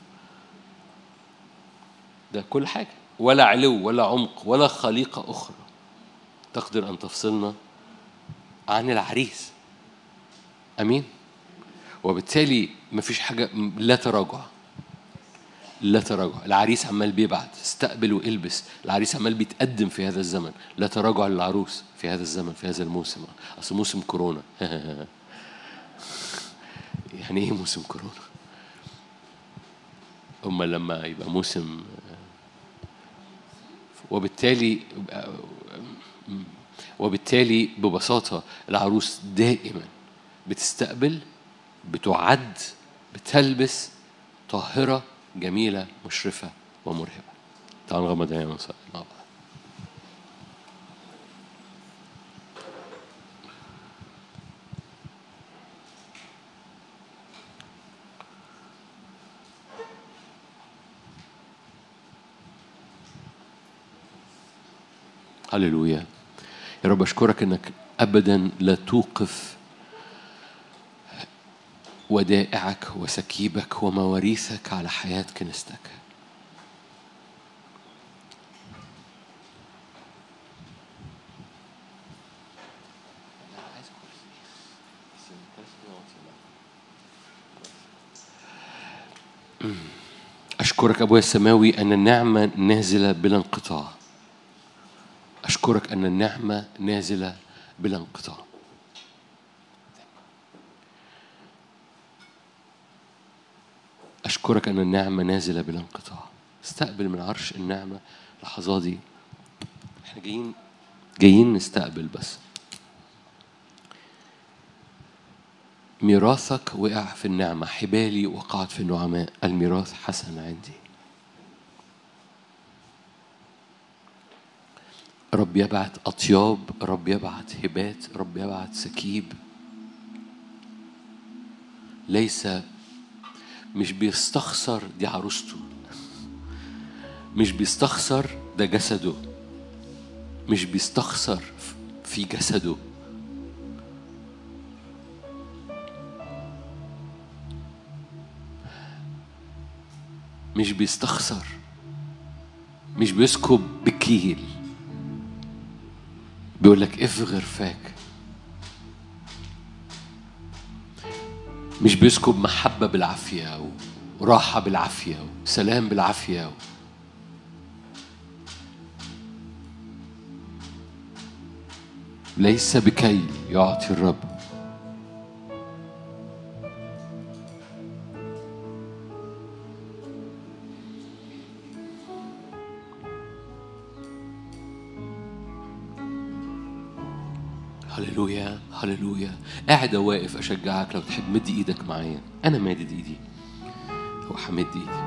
Speaker 1: ده كل حاجة، ولا علو ولا عمق ولا خليقة أخرى تقدر أن تفصلنا عن العريس. أمين. وبالتالي ما فيش حاجة، لا تراجع، لا تراجع. العريس عمال بيبعت استقبل والبس، العريس عمال بيتقدم في هذا الزمن. لا تراجع للعروس في هذا الزمن، في هذا الموسم. أصل موسم كورونا يعني إيه موسم كورونا؟ أما لما يبقى موسم، وبالتالي وبالتالي ببساطة العروس دائما بتستقبل، بتعد، بتلبس طاهرة جميلة مشرفة ومرهبة. تعالوا نغمض عينينا ونصلي مع بعض. هللويا. يا رب أشكرك أنك أبدا لا توقف ودائعك وسكيبك ومواريثك على حياة كنيستك. أشكرك أبويا السماوي أن النعمة نازلة بلا انقطاع. أشكرك أن النعمة نازلة بلا انقطاع. أشكرك أن النعمة نازلة بلا انقطاع. استقبل من عرش النعمة لحظات دي. احنا جايين جايين نستقبل بس. ميراثك وقع في النعمة، حبالي وقعت في النعماء، الميراث حسن عندي. رب يبعت أطياب، رب يبعت هبات، رب يبعت سكيب. ليس مش بيستخسر، دي عروسته، مش بيستخسر، ده جسده، مش بيستخسر في جسده. مش بيستخسر، مش بيسكب بكيل، بيقول لك افغر فاك. مش بيسكب محبة بالعافية وراحة بالعافية وسلام بالعافية. ليس بكيل يعطي الرب. هللويا هللويا. قاعد واقف أشجعك لو تحب مد إيدك معايا. أنا مادد إيدي وحمد إيدي.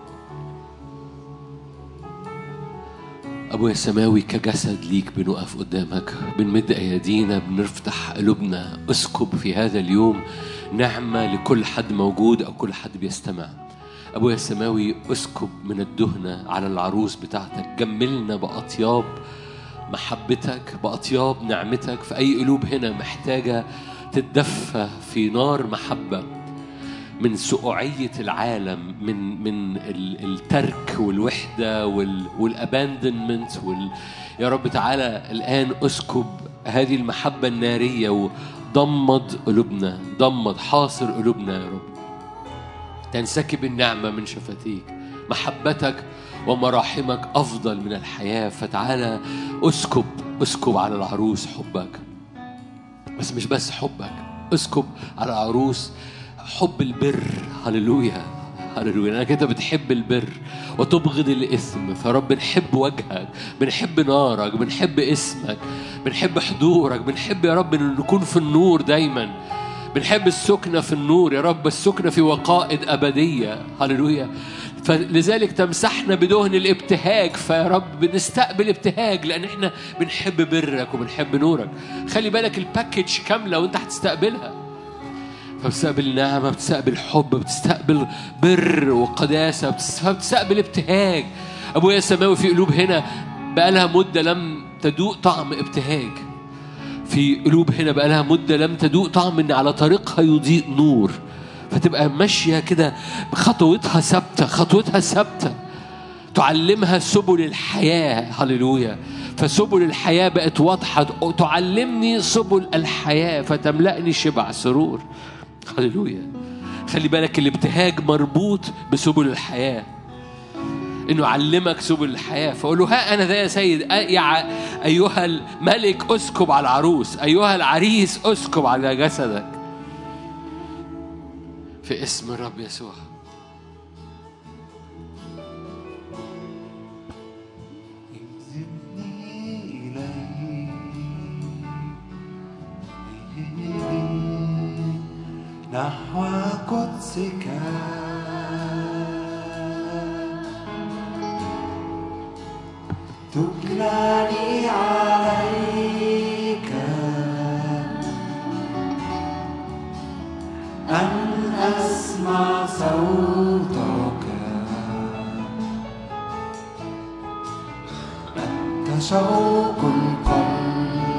Speaker 1: أبويا السماوي، كجسد ليك بنقف قدامك، بنمد أيدينا، بنفتح قلوبنا. اسكب في هذا اليوم نعمة لكل حد موجود أو كل حد بيستمع. أبويا السماوي، اسكب من الدهنة على العروس بتاعتك. جملنا بأطياب محبتك، بأطياب نعمتك. في أي قلوب هنا محتاجة تتدفى في نار محبة من سقوعية العالم، من من الترك والوحدة والاباندمنت وال يا رب تعالى الآن اسكب هذه المحبة النارية وضمد قلوبنا، ضمد حاصر قلوبنا يا رب. تنسكب النعمة من شفتيك. محبتك ومراحمك أفضل من الحياة. فتعالى اسكب اسكب على العروس حبك، بس مش بس حبك، اسكب على العروس حب البر. هللويا هللويا. أنا كده بتحب البر وتبغض الإثم. فرب بنحب وجهك، بنحب نارك، بنحب اسمك، بنحب حضورك، بنحب يا رب أن نكون في النور دايما. بنحب السكنة في النور يا رب، السكنة في وقائد أبدية. هللويا. فلذلك تمسحنا بدهن الابتهاج. فيا رب بنستقبل ابتهاج لأن احنا بنحب برك وبنحب نورك. خلي بالك الباكيج كاملة وانت هتستقبلها. فبتستقبل نعمة، بتستقبل حب، بتستقبل بر وقداسة، بتستقبل ابتهاج. أبويا السماوي، في قلوب هنا بقالها مدة لم تدوق طعم ابتهاج. في قلوب هنا بقالها مدة لم تدوق طعم إن على طريقها يضيء نور. فتبقى ماشية كده خطوتها ثابتة، خطوتها ثابتة، تعلمها سبل الحياة. هللويا. فسبل الحياة بقت واضحة. تعلمني سبل الحياة فتملأني شبع سرور. هللويا. خلي بالك الابتهاج مربوط بسبل الحياة، إنه علمك سبل الحياة. فقول له ها أنا ذا يا سيد. يا أيها الملك أسكب على العروس، أيها العريس أسكب على جسدك في اسم الرب يسوع.
Speaker 2: نحو قدسك تكلني عليك أن أسمع صوتك. أنت شوق القلب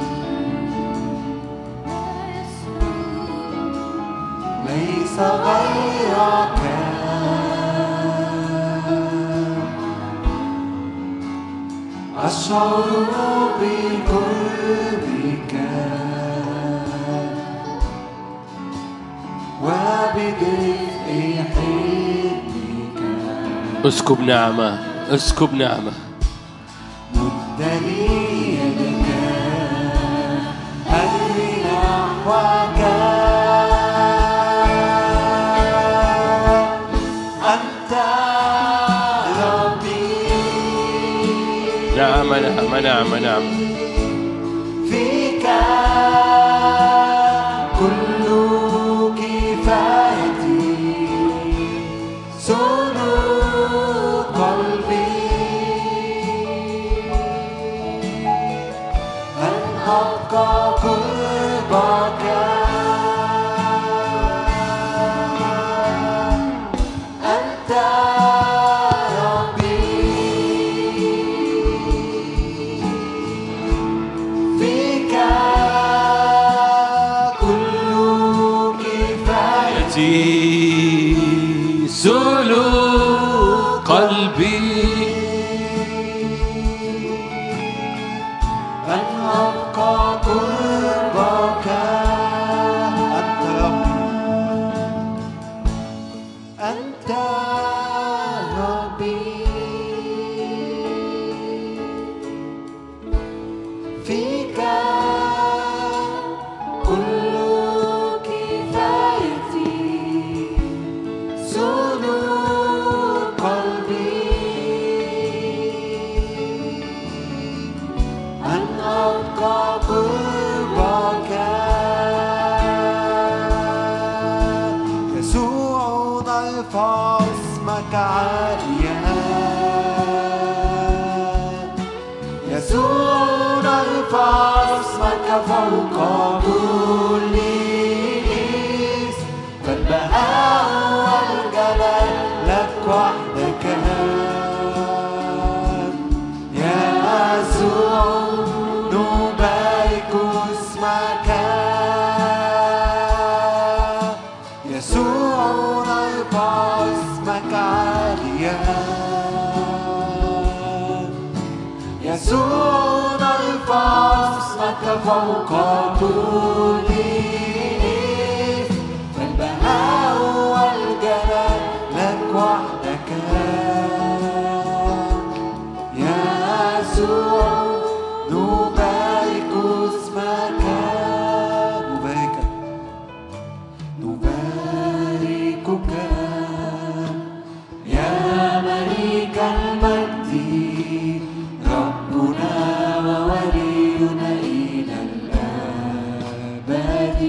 Speaker 2: ليس غيرك. أشعر بقربك وبدفء حبك.
Speaker 1: اسكب نعمة، اسكب نعمة.
Speaker 2: مدني يدك قلبي نحوك.
Speaker 1: نعم نعم نعم نعم.
Speaker 2: فيك كل كفايتي، سرور قلبي يسوع نرفع اسمك فوق كل اسم فالبهاء والجلال لك وحدك يا يسوع نبارك اسمك يسوع نرفع اسمك عاليا يسوع نرفع اسمك فوق كل اسم فالبهاء والجلال لك وحدك يا يسوع نبارك اسمك نباركك نباركك يا ملك المجد ربنا وولينا إلى الأبد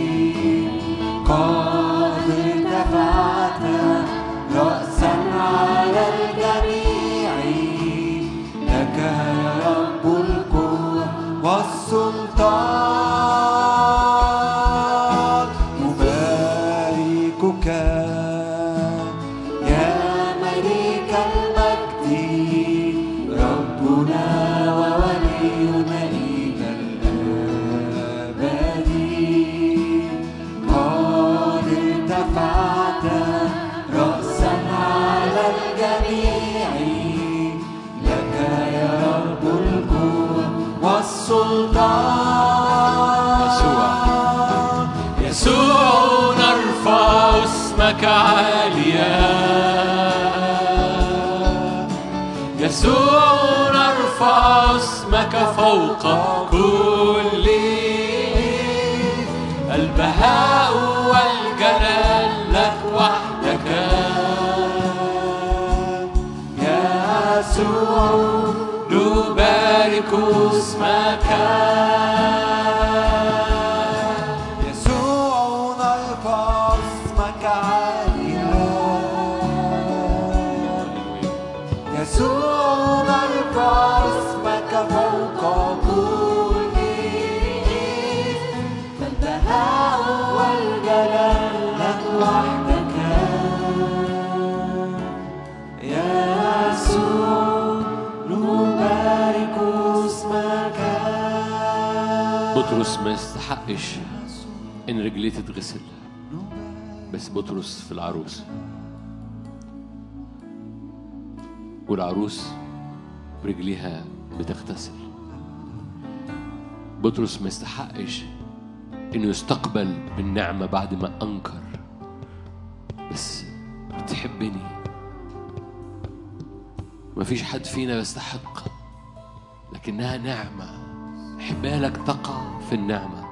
Speaker 2: قد ارتفعت رأسا على الجميع لك يا رب القوة والسلطان نباركك يا ملك المجد ربنا وولينا إلى الأبد قد ارتفعت رأسا على الجميع لك يا رب القوة والسلطان
Speaker 1: يسوع يسوع نرفع اسمك عاليا يسوع نرفع اسمك فوق كل البهاء والجلال لك وحدك
Speaker 2: يا يسوع
Speaker 1: نبارك اسمك
Speaker 2: يسوع نرفع اسمك عاليا يسوع نرفع اسمك فوق كل اسم فالبهاء والجلال لك وحدك يا يسوع نبارك اسمك
Speaker 1: بطرس ما يستحقش ان رجليه تتغسل بس بطرس في العروس والعروس رجليها بتغتسل بطرس ما يستحقش انه يستقبل بالنعمة بعد ما انكر بس بتحبني مفيش حد فينا يستحق لكنها نعمة حبها لك تقع في النعمة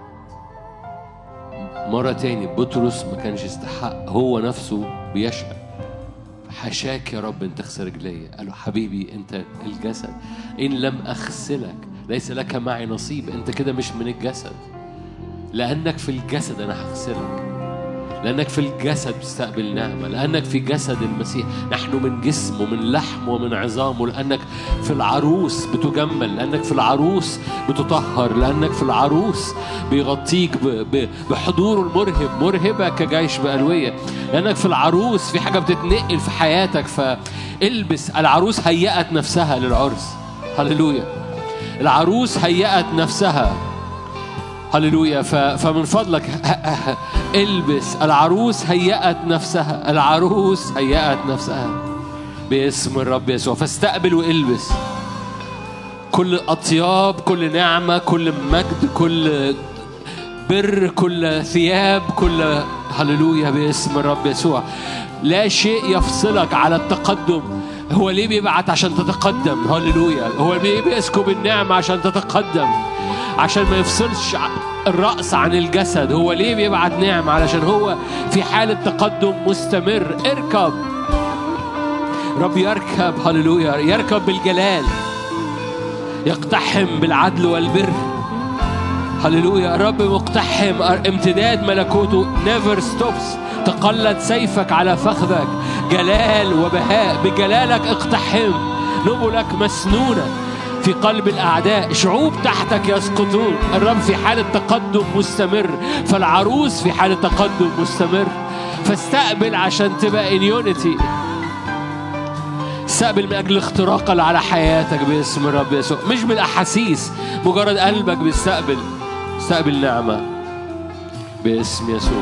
Speaker 1: مرة تاني بطرس ما كانش يستحق هو نفسه بيشهد حشاك يا رب ان تغسل رجلي قال له حبيبي انت الجسد ان لم اغسلك ليس لك معي نصيب انت كده مش من الجسد لانك في الجسد انا هغسلك لأنك في الجسد بتستقبل نعمة لأنك في جسد المسيح نحن من جسم ومن لحم ومن عظام لأنك في العروس بتجمل لأنك في العروس بتطهر لأنك في العروس بيغطيك بحضوره المرهب مرهبة كجيش بألوية لأنك في العروس في حاجة بتتنقل في حياتك فالبس العروس هيأت نفسها للعرس هللويا العروس هيأت نفسها هللويا فمن فضلك البس العروس هيأت نفسها العروس هيأت نفسها باسم الرب يسوع فاستقبل والبس كل أطياب كل نعمة كل مجد كل بر كل ثياب كل هللويا باسم الرب يسوع لا شيء يفصلك على التقدم هو ليه بيبعت عشان تتقدم هللويا هو ليه بيسكب النعمة عشان تتقدم عشان ما يفصلش الرأس عن الجسد هو ليه بيبعت نعمة علشان هو في حالة تقدم مستمر اركب رب يركب هللويا يركب بالجلال يقتحم بالعدل والبر هللويا رب مقتحم امتداد ملكوته never stops تقلد سيفك على فخذك جلال وبهاء بجلالك اقتحم نبلك مسنونة في قلب الأعداء. شعوب تحتك يسقطون. الرب في حالة تقدم مستمر، فالعروس في حالة تقدم مستمر. فاستقبل عشان تبقى in unity. استقبل من أجل الاختراق اللي على حياتك باسم الرب يسوع، مش بالأحاسيس، مجرد قلبك بيستقبل. استقبل نعمة باسم يسوع.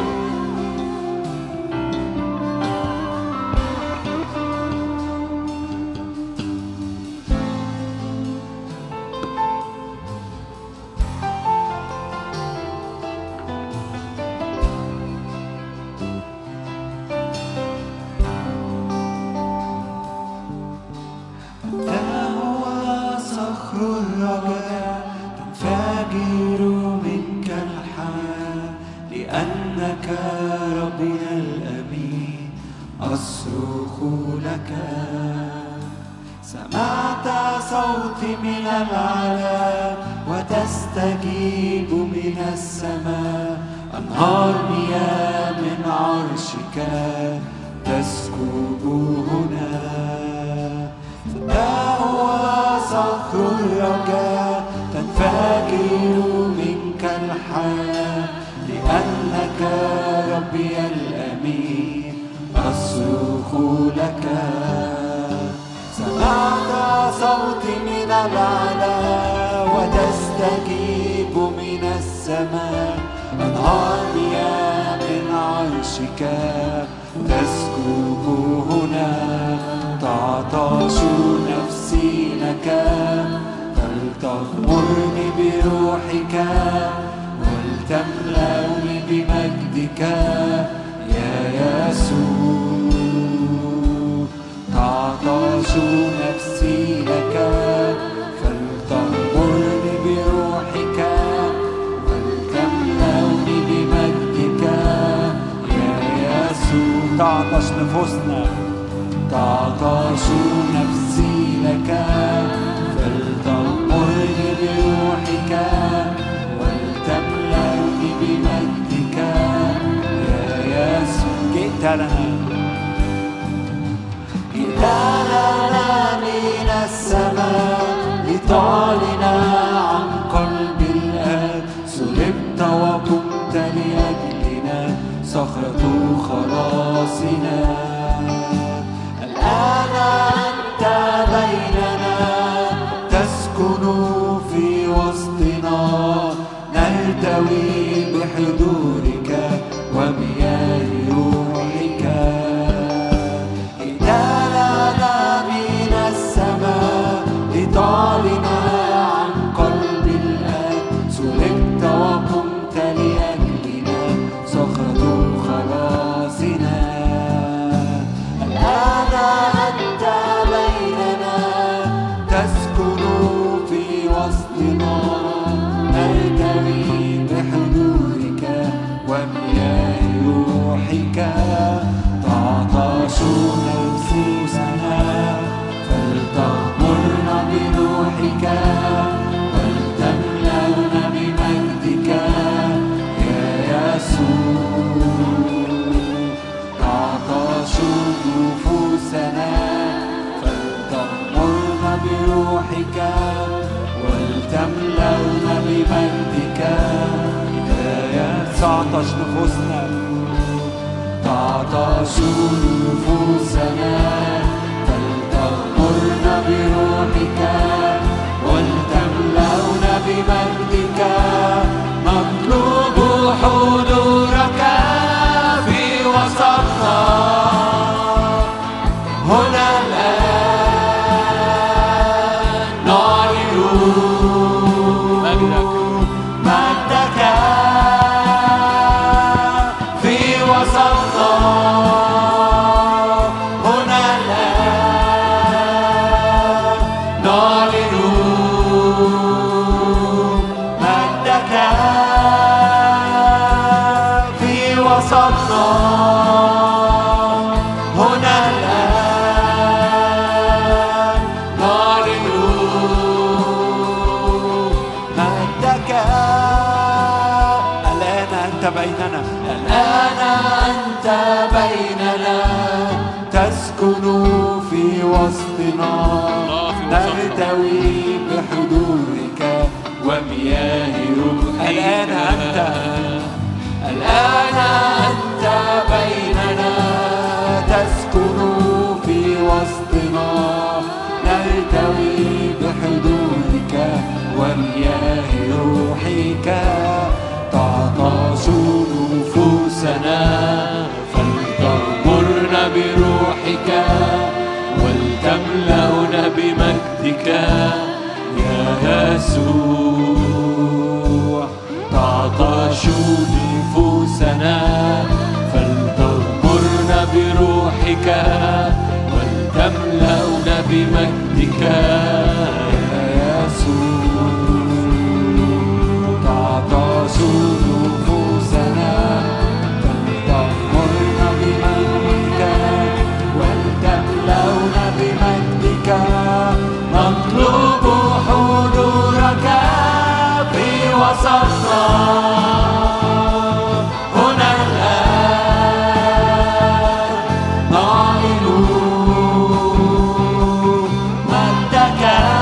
Speaker 2: تسكن في وسطنا، نرتوي بحضورك الآن أنت بيننا تسكن في وسطنا نلتوي بحضورك ومياه روحك تعطش نفوسنا فلتغمرنا بروحك ولتملأنا بمجدك يا يسوع تعطش نفوسنا فلتغمرنا بروحك ولتملأنا بمجدك يا يسوع تعطش نفوسنا فلتغمرنا بمجدك ولتملأنا بمجدك نطلب حضورك في وسطنا هنا الآن نعلن مجدك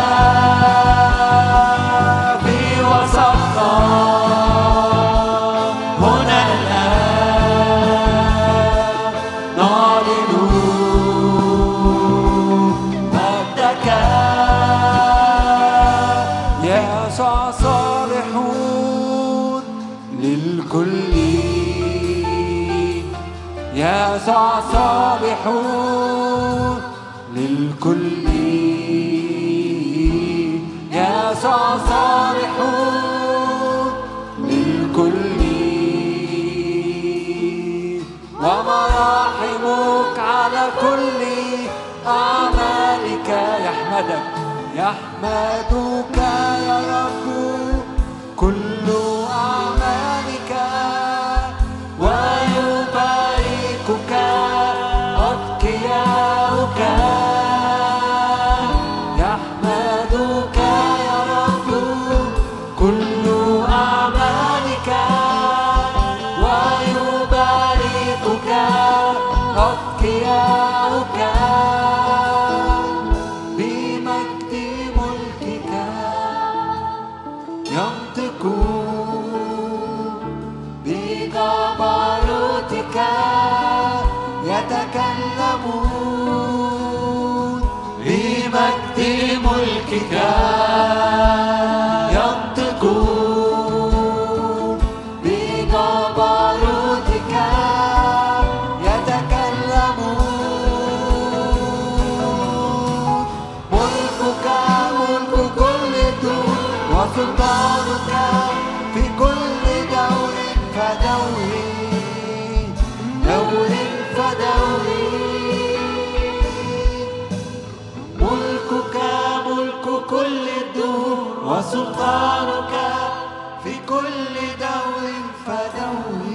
Speaker 2: في وسطنا هنا الآن نعلن مجدك يسوع صالحون للكل يسوع صالحون للكل يسوع صالحون للكل ومراحمك على كل أعمالك يحمدك يحمدك يا رب كل أعمالك ويباركك أتقياؤك يحمدك يا رب كل أعمالك ويباركك أتقياؤك بمجد ملكك ينطقون بجبروتك يتكلمون بمجد ملكك ينطقون بجبروتك يتكلمون ملكك ملك كل الدور وسلطانك في كل دور فدور دور فدور ملكك ملك كل الدور وسلطانك في كل دور فدور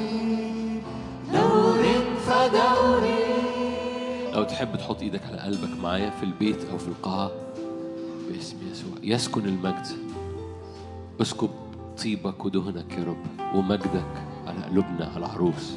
Speaker 2: دور فدور.
Speaker 1: لو تحب تحط ايدك على قلبك معايا في البيت او في القاعة باسم يسوع. يسكن المجد. اسكب طيبك ودهنك يا رب ومجدك على قلوبنا على العروس.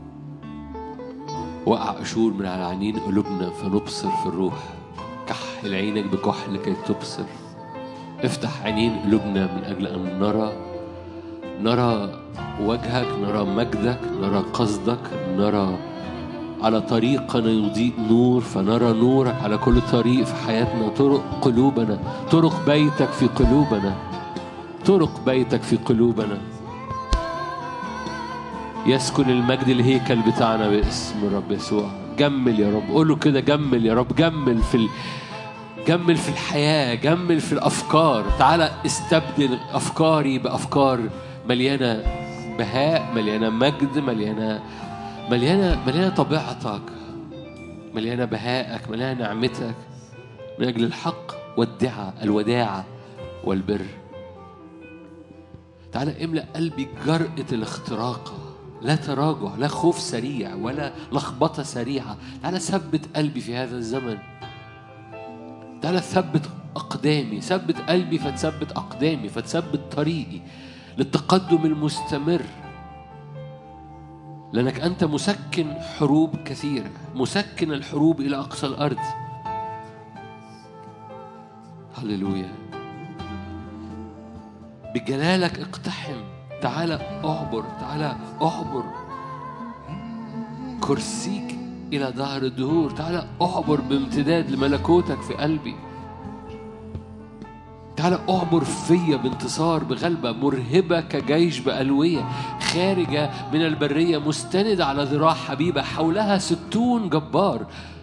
Speaker 1: وقع قشور من على عينين قلوبنا فنبصر في الروح. كحل عينك بكحل لكي تبصر. افتح عينين قلوبنا من أجل أن نرى نرى وجهك، نرى مجدك، نرى قصدك، نرى على طريقنا يضيء نور فنرى نورك على كل طريق في حياتنا. طرق قلوبنا، طرق بيتك في قلوبنا، طرق بيتك في قلوبنا. يسكن المجد الهيكل بتاعنا باسم الرب يسوع. جمل يا رب، قوله كده، جمل يا رب، جمل في ال... جمل في الحياة، جمل في الأفكار. تعالى استبدل أفكاري بأفكار مليانة بهاء، مليانة مجد، مليانة مليانة مليانة طبيعتك، مليانة بهائك، مليانة نعمتك من أجل الحق والدعاء الوداعة والبر. تعالى املأ قلبي جرأة الاختراق، لا تراجع، لا خوف سريع ولا لخبطة سريعة. تعالى ثبت قلبي في هذا الزمن. تعالى ثبت أقدامي، ثبت قلبي فتثبت أقدامي، فتثبت طريقي للتقدم المستمر، لأنك أنت مسكن حروب كثيرة، مسكن الحروب إلى أقصى الأرض. هللويا. بجلالك اقتحم تعالى اعبر، تعالى اعبر كرسيك إلى ظهر الدهور. تعالى اعبر بامتداد لملكوتك في قلبي. تعالى اعبر فيا بانتصار، بغلبة مرهبة كجيش بألوية، خارجة من البرية مستندة على ذراع حبيبة، حولها ستون جبار.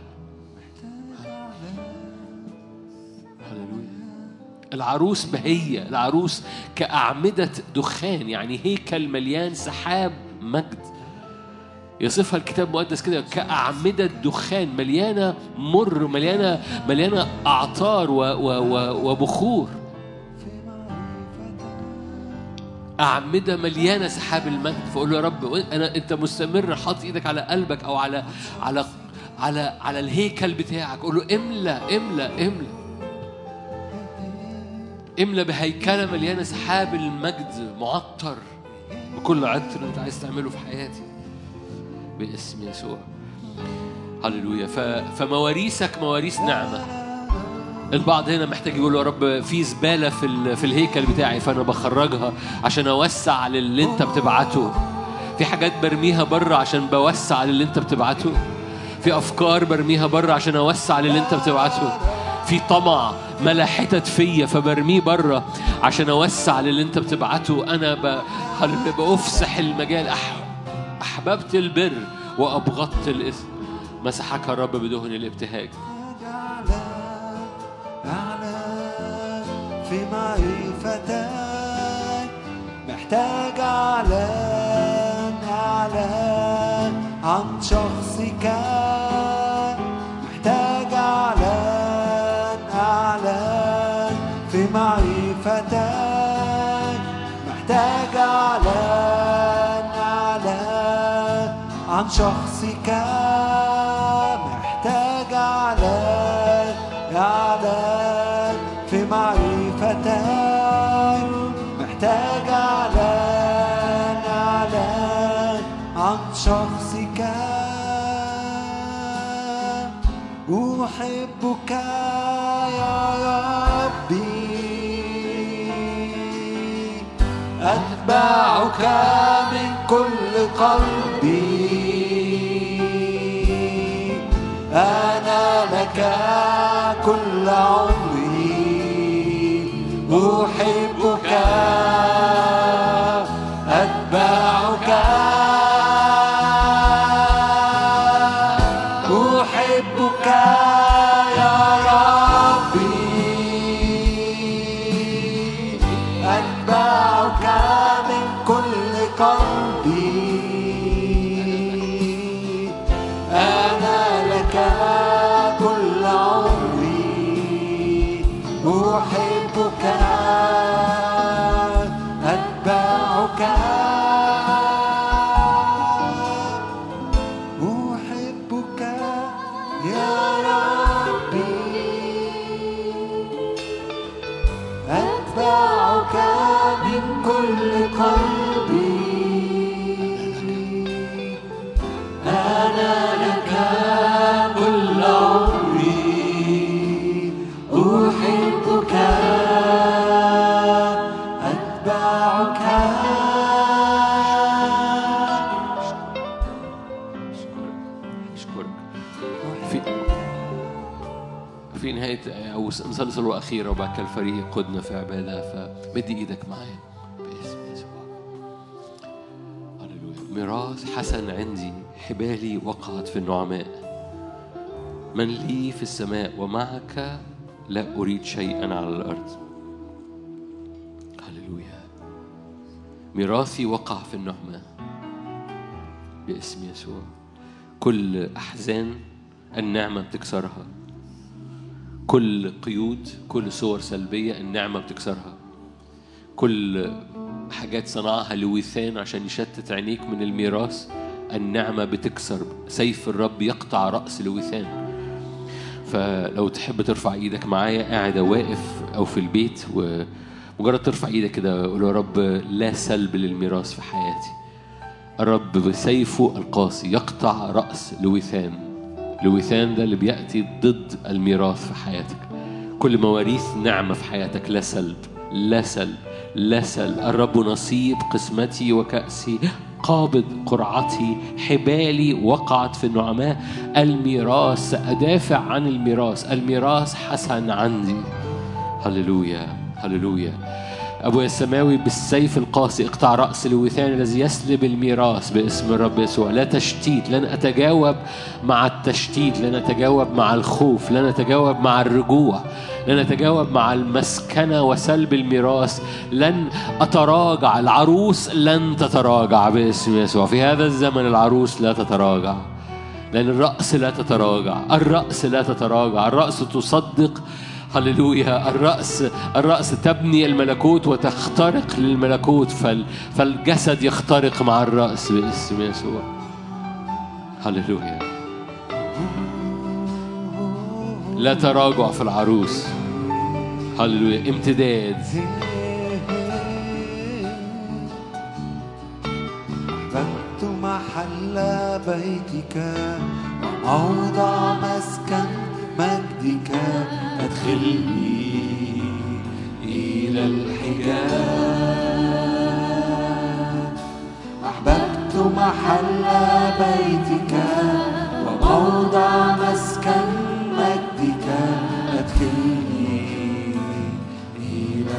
Speaker 1: العروس بهية، العروس كأعمدة دخان، يعني هيكل مليان سحاب مجد. يصفها الكتاب المقدس كده كأعمدة دخان مليانة مر، مليانة مليانة أعطار و و و وبخور. أعمدة مليانة سحاب المجد. فقول له يا رب أنا أنت مستمر حاطط إيدك على قلبك أو على على على على الهيكل بتاعك. قول له املى املى املى املى بهيكلة مليانة سحاب المجد معطر بكل عطر أنت عايز تعمله في حياتي باسم يسوع. هللويا. فمواريثك مواريث نعمة. البعض هنا محتاج يقول يا رب في زبالة في في الهيكل بتاعي فأنا بخرجها عشان أوسع للي أنت بتبعته. في حاجات برميها بره عشان بوسع للي أنت بتبعته. في أفكار برميها بره عشان أوسع للي أنت بتبعته. في طمع ملا حتت فيا فبرميه بره عشان أوسع للي أنت بتبعته. أنا ب... بأفسح المجال. أح... أحببت البر وأبغضت الإثم. مسحك الرب بدهن الابتهاج.
Speaker 2: أعلن في معرفتك، محتاج أعلن أعلن عن شخصك، محتاج أعلن أعلن في معرفتك، محتاج أعلن أعلن عن شخصك، محتاج أعلن أعلن في معرفتك، محتاج أعلن أعلن عن شخصك. أحبك يا ربي، أتبعك من كل قلبي، أنا لك كل عمري. أحبك أتبعك، أحبك يا ربي، أتبعك من كل قلبي، أنا لك كل عمري. أحبك أتبعك، أحبك يا ربي، أتبعك من كل قلبي، أنا لك كل عمري. أحبك أتبعك.
Speaker 1: أشكرك. في في نهاية أو نصلي صلوة أخيرة وبعد كده الفريق يقودنا في عبادة. فمدي إيدك معايا باسم يسوع. هللويا. ميراث حسن عندي، حبالي وقعت في النعماء، من لي في السماء ومعك لا أريد شيئا على الأرض. هللويا. ميراثي وقع في النعمة باسم يسوع. كل أحزان النعمة بتكسرها، كل قيود، كل صور سلبية النعمة بتكسرها، كل حاجات صنعها لويثان عشان يشتت عينيك من الميراث النعمة بتكسر. سيف الرب يقطع رأس لويثان. فلو تحب ترفع ايدك معايا قاعد واقف او في البيت ومجرد ترفع ايدك كده قول يا رب لا سلب للميراث في حياتي. الرب بسيفه القاسي يقطع رأس لويثان. لويثان ده اللي بيأتي ضد الميراث في حياتك. كل مواريث نعمة في حياتك لا سلب، لا سلب، لسل. الرب نصيب قسمتي وكأسي، قابض قرعتي، حبالي وقعت في النعماء. الميراث سأدافع عن الميراث، الميراث حسن عندي. هللويا هللويا. أبويا السماوي بالسيف القاسي اقطع رأس الوثان الذي يسلب الميراث باسم الرب يسوع. لا تشتيت، لن أتجاوب مع التشتيت، لن أتجاوب مع الخوف، لن أتجاوب مع الرجوع، لن أتجاوب مع المسكنة وسلب الميراث. لن أتراجع. العروس لن تتراجع باسم يسوع. في هذا الزمن العروس لا تتراجع، لأن الرأس لا تتراجع، الرأس لا تتراجع. الرأس تصدق. هللويا. الرأس الرأس تبني الملكوت وتخترق للملكوت، فال فالجسد يخترق مع الرأس باسم يسوع. هللويا. لا تراجع في العروس. هللويا. امتداد.
Speaker 2: أحببت محل بيتك وموضع مسكن مجدك. أدخلني إلى الحجاب. أحببت محل بيتك وموضع مسكن مجدك. أدخلني إلى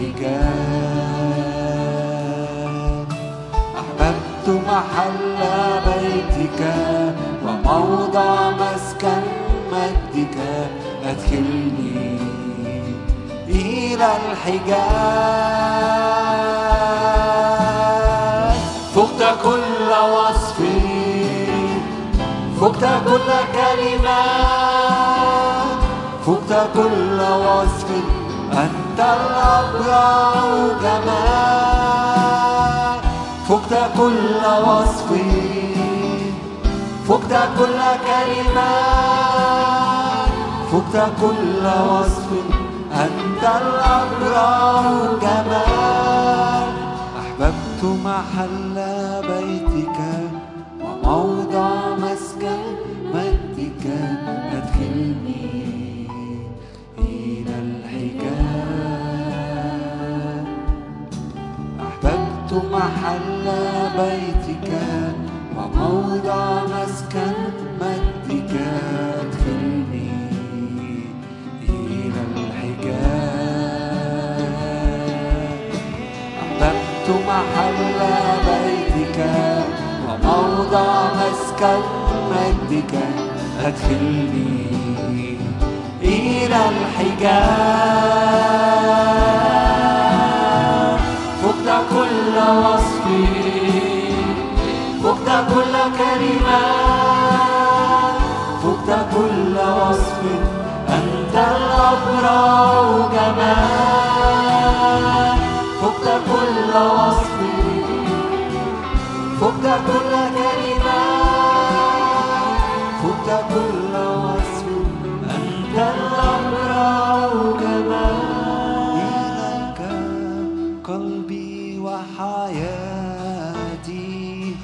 Speaker 2: الحجاب. أحببت محل بيتك وموضع مسكن مجدك. أدخلني إلى الحجاب. فقت كل وصف، فقت كل كلمة، فقت كل وصف. أنت الأبرع جمال. فقت كل وصف، فقت كل كلمة، فقت كل وصف. أنت الأبرع جمال. أحببت محل بيتك وموضع مسكن مجدك. أدخلني إلى الحجاب. أحببت محل بيتك وموضع مسكن مجدك. أدخلني إلى الحجاب. أحببت محل بيتك وموضع مسكن مجدك. أدخلني إلى الحجاب. فقت كل وصف، فقت كل كلمة، فقت كل وصف. أنت الأبرع جمال. فقت كل وصف، فقت كل كلمة، فقت كل وصف. أنت الأبرع جمال. إليك قلبي وحياتي،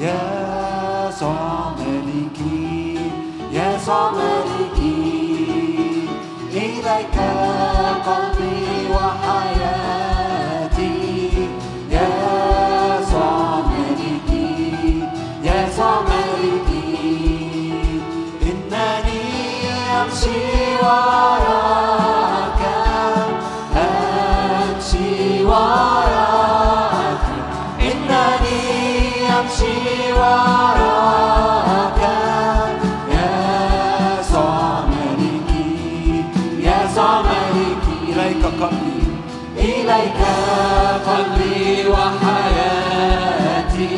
Speaker 2: يسوع ملكي، يسوع ملكي. إليك قلبي وحياتي، يسوع ملكي، يسوع ملكي. إنني أمشي وراك، أمشي وراك. إنني أمشي وراك، يسوع ملكي، يسوع ملكي. إليك قلبي، إليك قلبي وحياتي،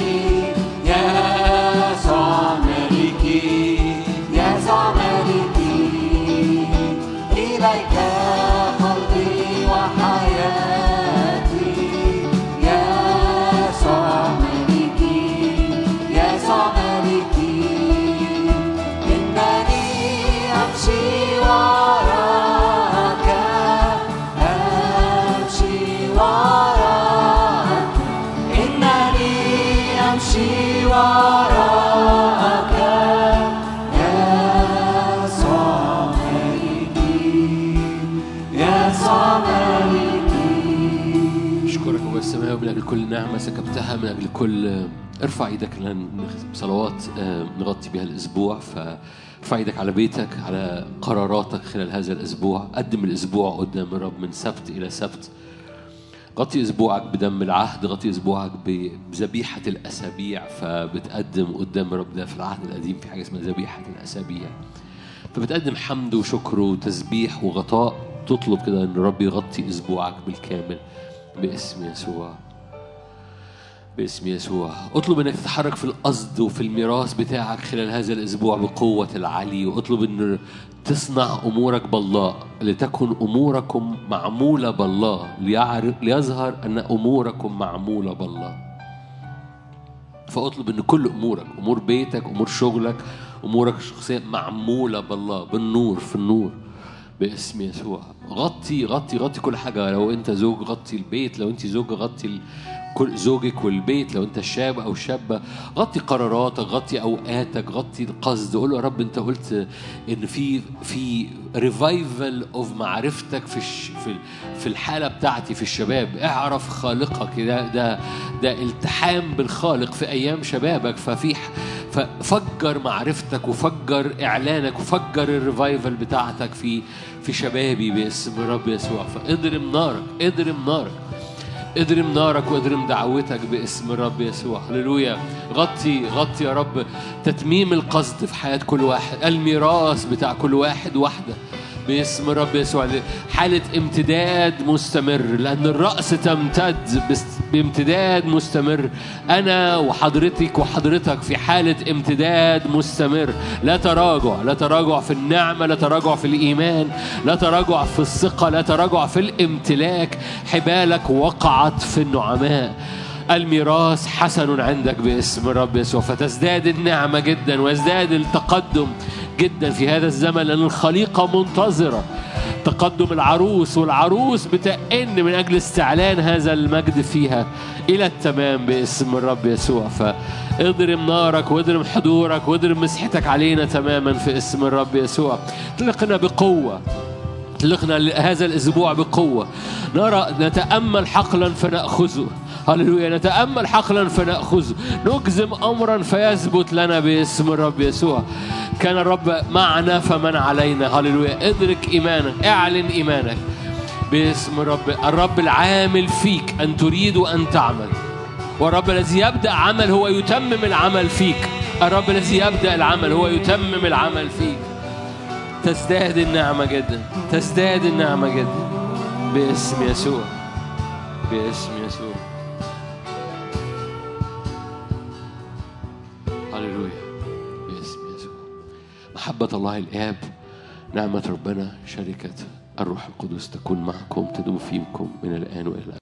Speaker 2: يسوع ملكي، يسوع ملكي. إليك قلبي وحياتي، يسوع ملكي، يسوع ملكي. إنني أمشي وراك، أمشي وراك.
Speaker 1: السماوي من أجل كل نعمة سكبتها، من أجل كل ارفع ايدك لأن صلوات نغطي بها الأسبوع. فارفع ايدك على بيتك، على قراراتك خلال هذا الأسبوع. قدم الأسبوع قدام الرب من سبت إلى سبت. غطي أسبوعك بدم العهد، غطي أسبوعك بذبيحة الأسابيع. فبتقدم قدام الرب ده في العهد القديم في حاجة اسمها ذبيحة الأسابيع، فبتقدم حمد وشكر وتسبيح وغطاء. تطلب كده أن الرب يغطي أسبوعك بالكامل باسم يسوع، باسم يسوع. اطلب أنك تتحرك في القصد وفي الميراث بتاعك خلال هذا الأسبوع بقوة العلي. واطلب أن تصنع أمورك بالله، لتكن أموركم معمولة بالله، ليظهر أن أموركم معمولة بالله. فاطلب أن كل أمورك، أمور بيتك، أمور شغلك، أمورك الشخصية معمولة بالله، بالنور، في النور باسم يسوع. غطي غطي غطي كل حاجة. لو أنت زوج غطي البيت، لو أنت زوجة غطي كل زوجك والبيت، لو أنت شاب أو شابة غطي قراراتك، غطي أوقاتك، غطي القصد. قول له يا رب أنت قلت إن في في ريفايفل أوف معرفتك في في في الحالة بتاعتي في الشباب. اعرف خالقك. ده ده ده التحام بالخالق في أيام شبابك. ففي ففجر معرفتك وفجر إعلانك وفجر الريفايفل بتاعتك في في شبابي باسم الرب يسوع. فاضرم نارك، اضرم نارك، اضرم نارك واضرم دعوتك باسم الرب يسوع. هللويا. غطي غطي يا رب تتميم القصد في حياة كل واحد، الميراث بتاع كل واحد واحدة باسم الرب يسوع. حالة امتداد مستمر، لأن الرأس تمتد بامتداد مستمر. أنا وحضرتك وحضرتك في حالة امتداد مستمر. لا تراجع، لا تراجع في النعمة، لا تراجع في الإيمان، لا تراجع في الثقة، لا تراجع في الامتلاك. حبالك وقعت في النعماء. الميراث حسن عندك باسم الرب يسوع. فتزداد النعمة جدا ويزداد التقدم جدا في هذا الزمن، لأن الخليقة منتظرة تقدم العروس، والعروس بتأن من أجل استعلان هذا المجد فيها إلى التمام باسم الرب يسوع. فاضرم نارك واضرم حضورك واضرم مسحتك علينا تماما في اسم الرب يسوع. طلقنا بقوة، طلقنا هذا الأسبوع بقوة. نرى نتأمل حقلا فنأخذه. هللويا. نتأمل حقلا فنأخذه، نجزم أمرا فيثبت لنا باسم الرب يسوع. كان الرب معنا فمن علينا. هللويا. ادرك إيمانك، اعلن إيمانك باسم الرب. الرب العامل فيك أن تريد أن تعمل، والرب الذي يبدأ عمل هو يتمم العمل فيك. الرب الذي يبدأ العمل هو يتمم العمل فيك. تزداد النعمة جدا، تزداد النعمة جدا باسم يسوع، باسم يسوع. هللويا. باسم يسوع. محبة الله الآب، نعمة ربنا، شركة الروح القدس تكون معكم، تدوم فيكم من الآن وإلى الأبد.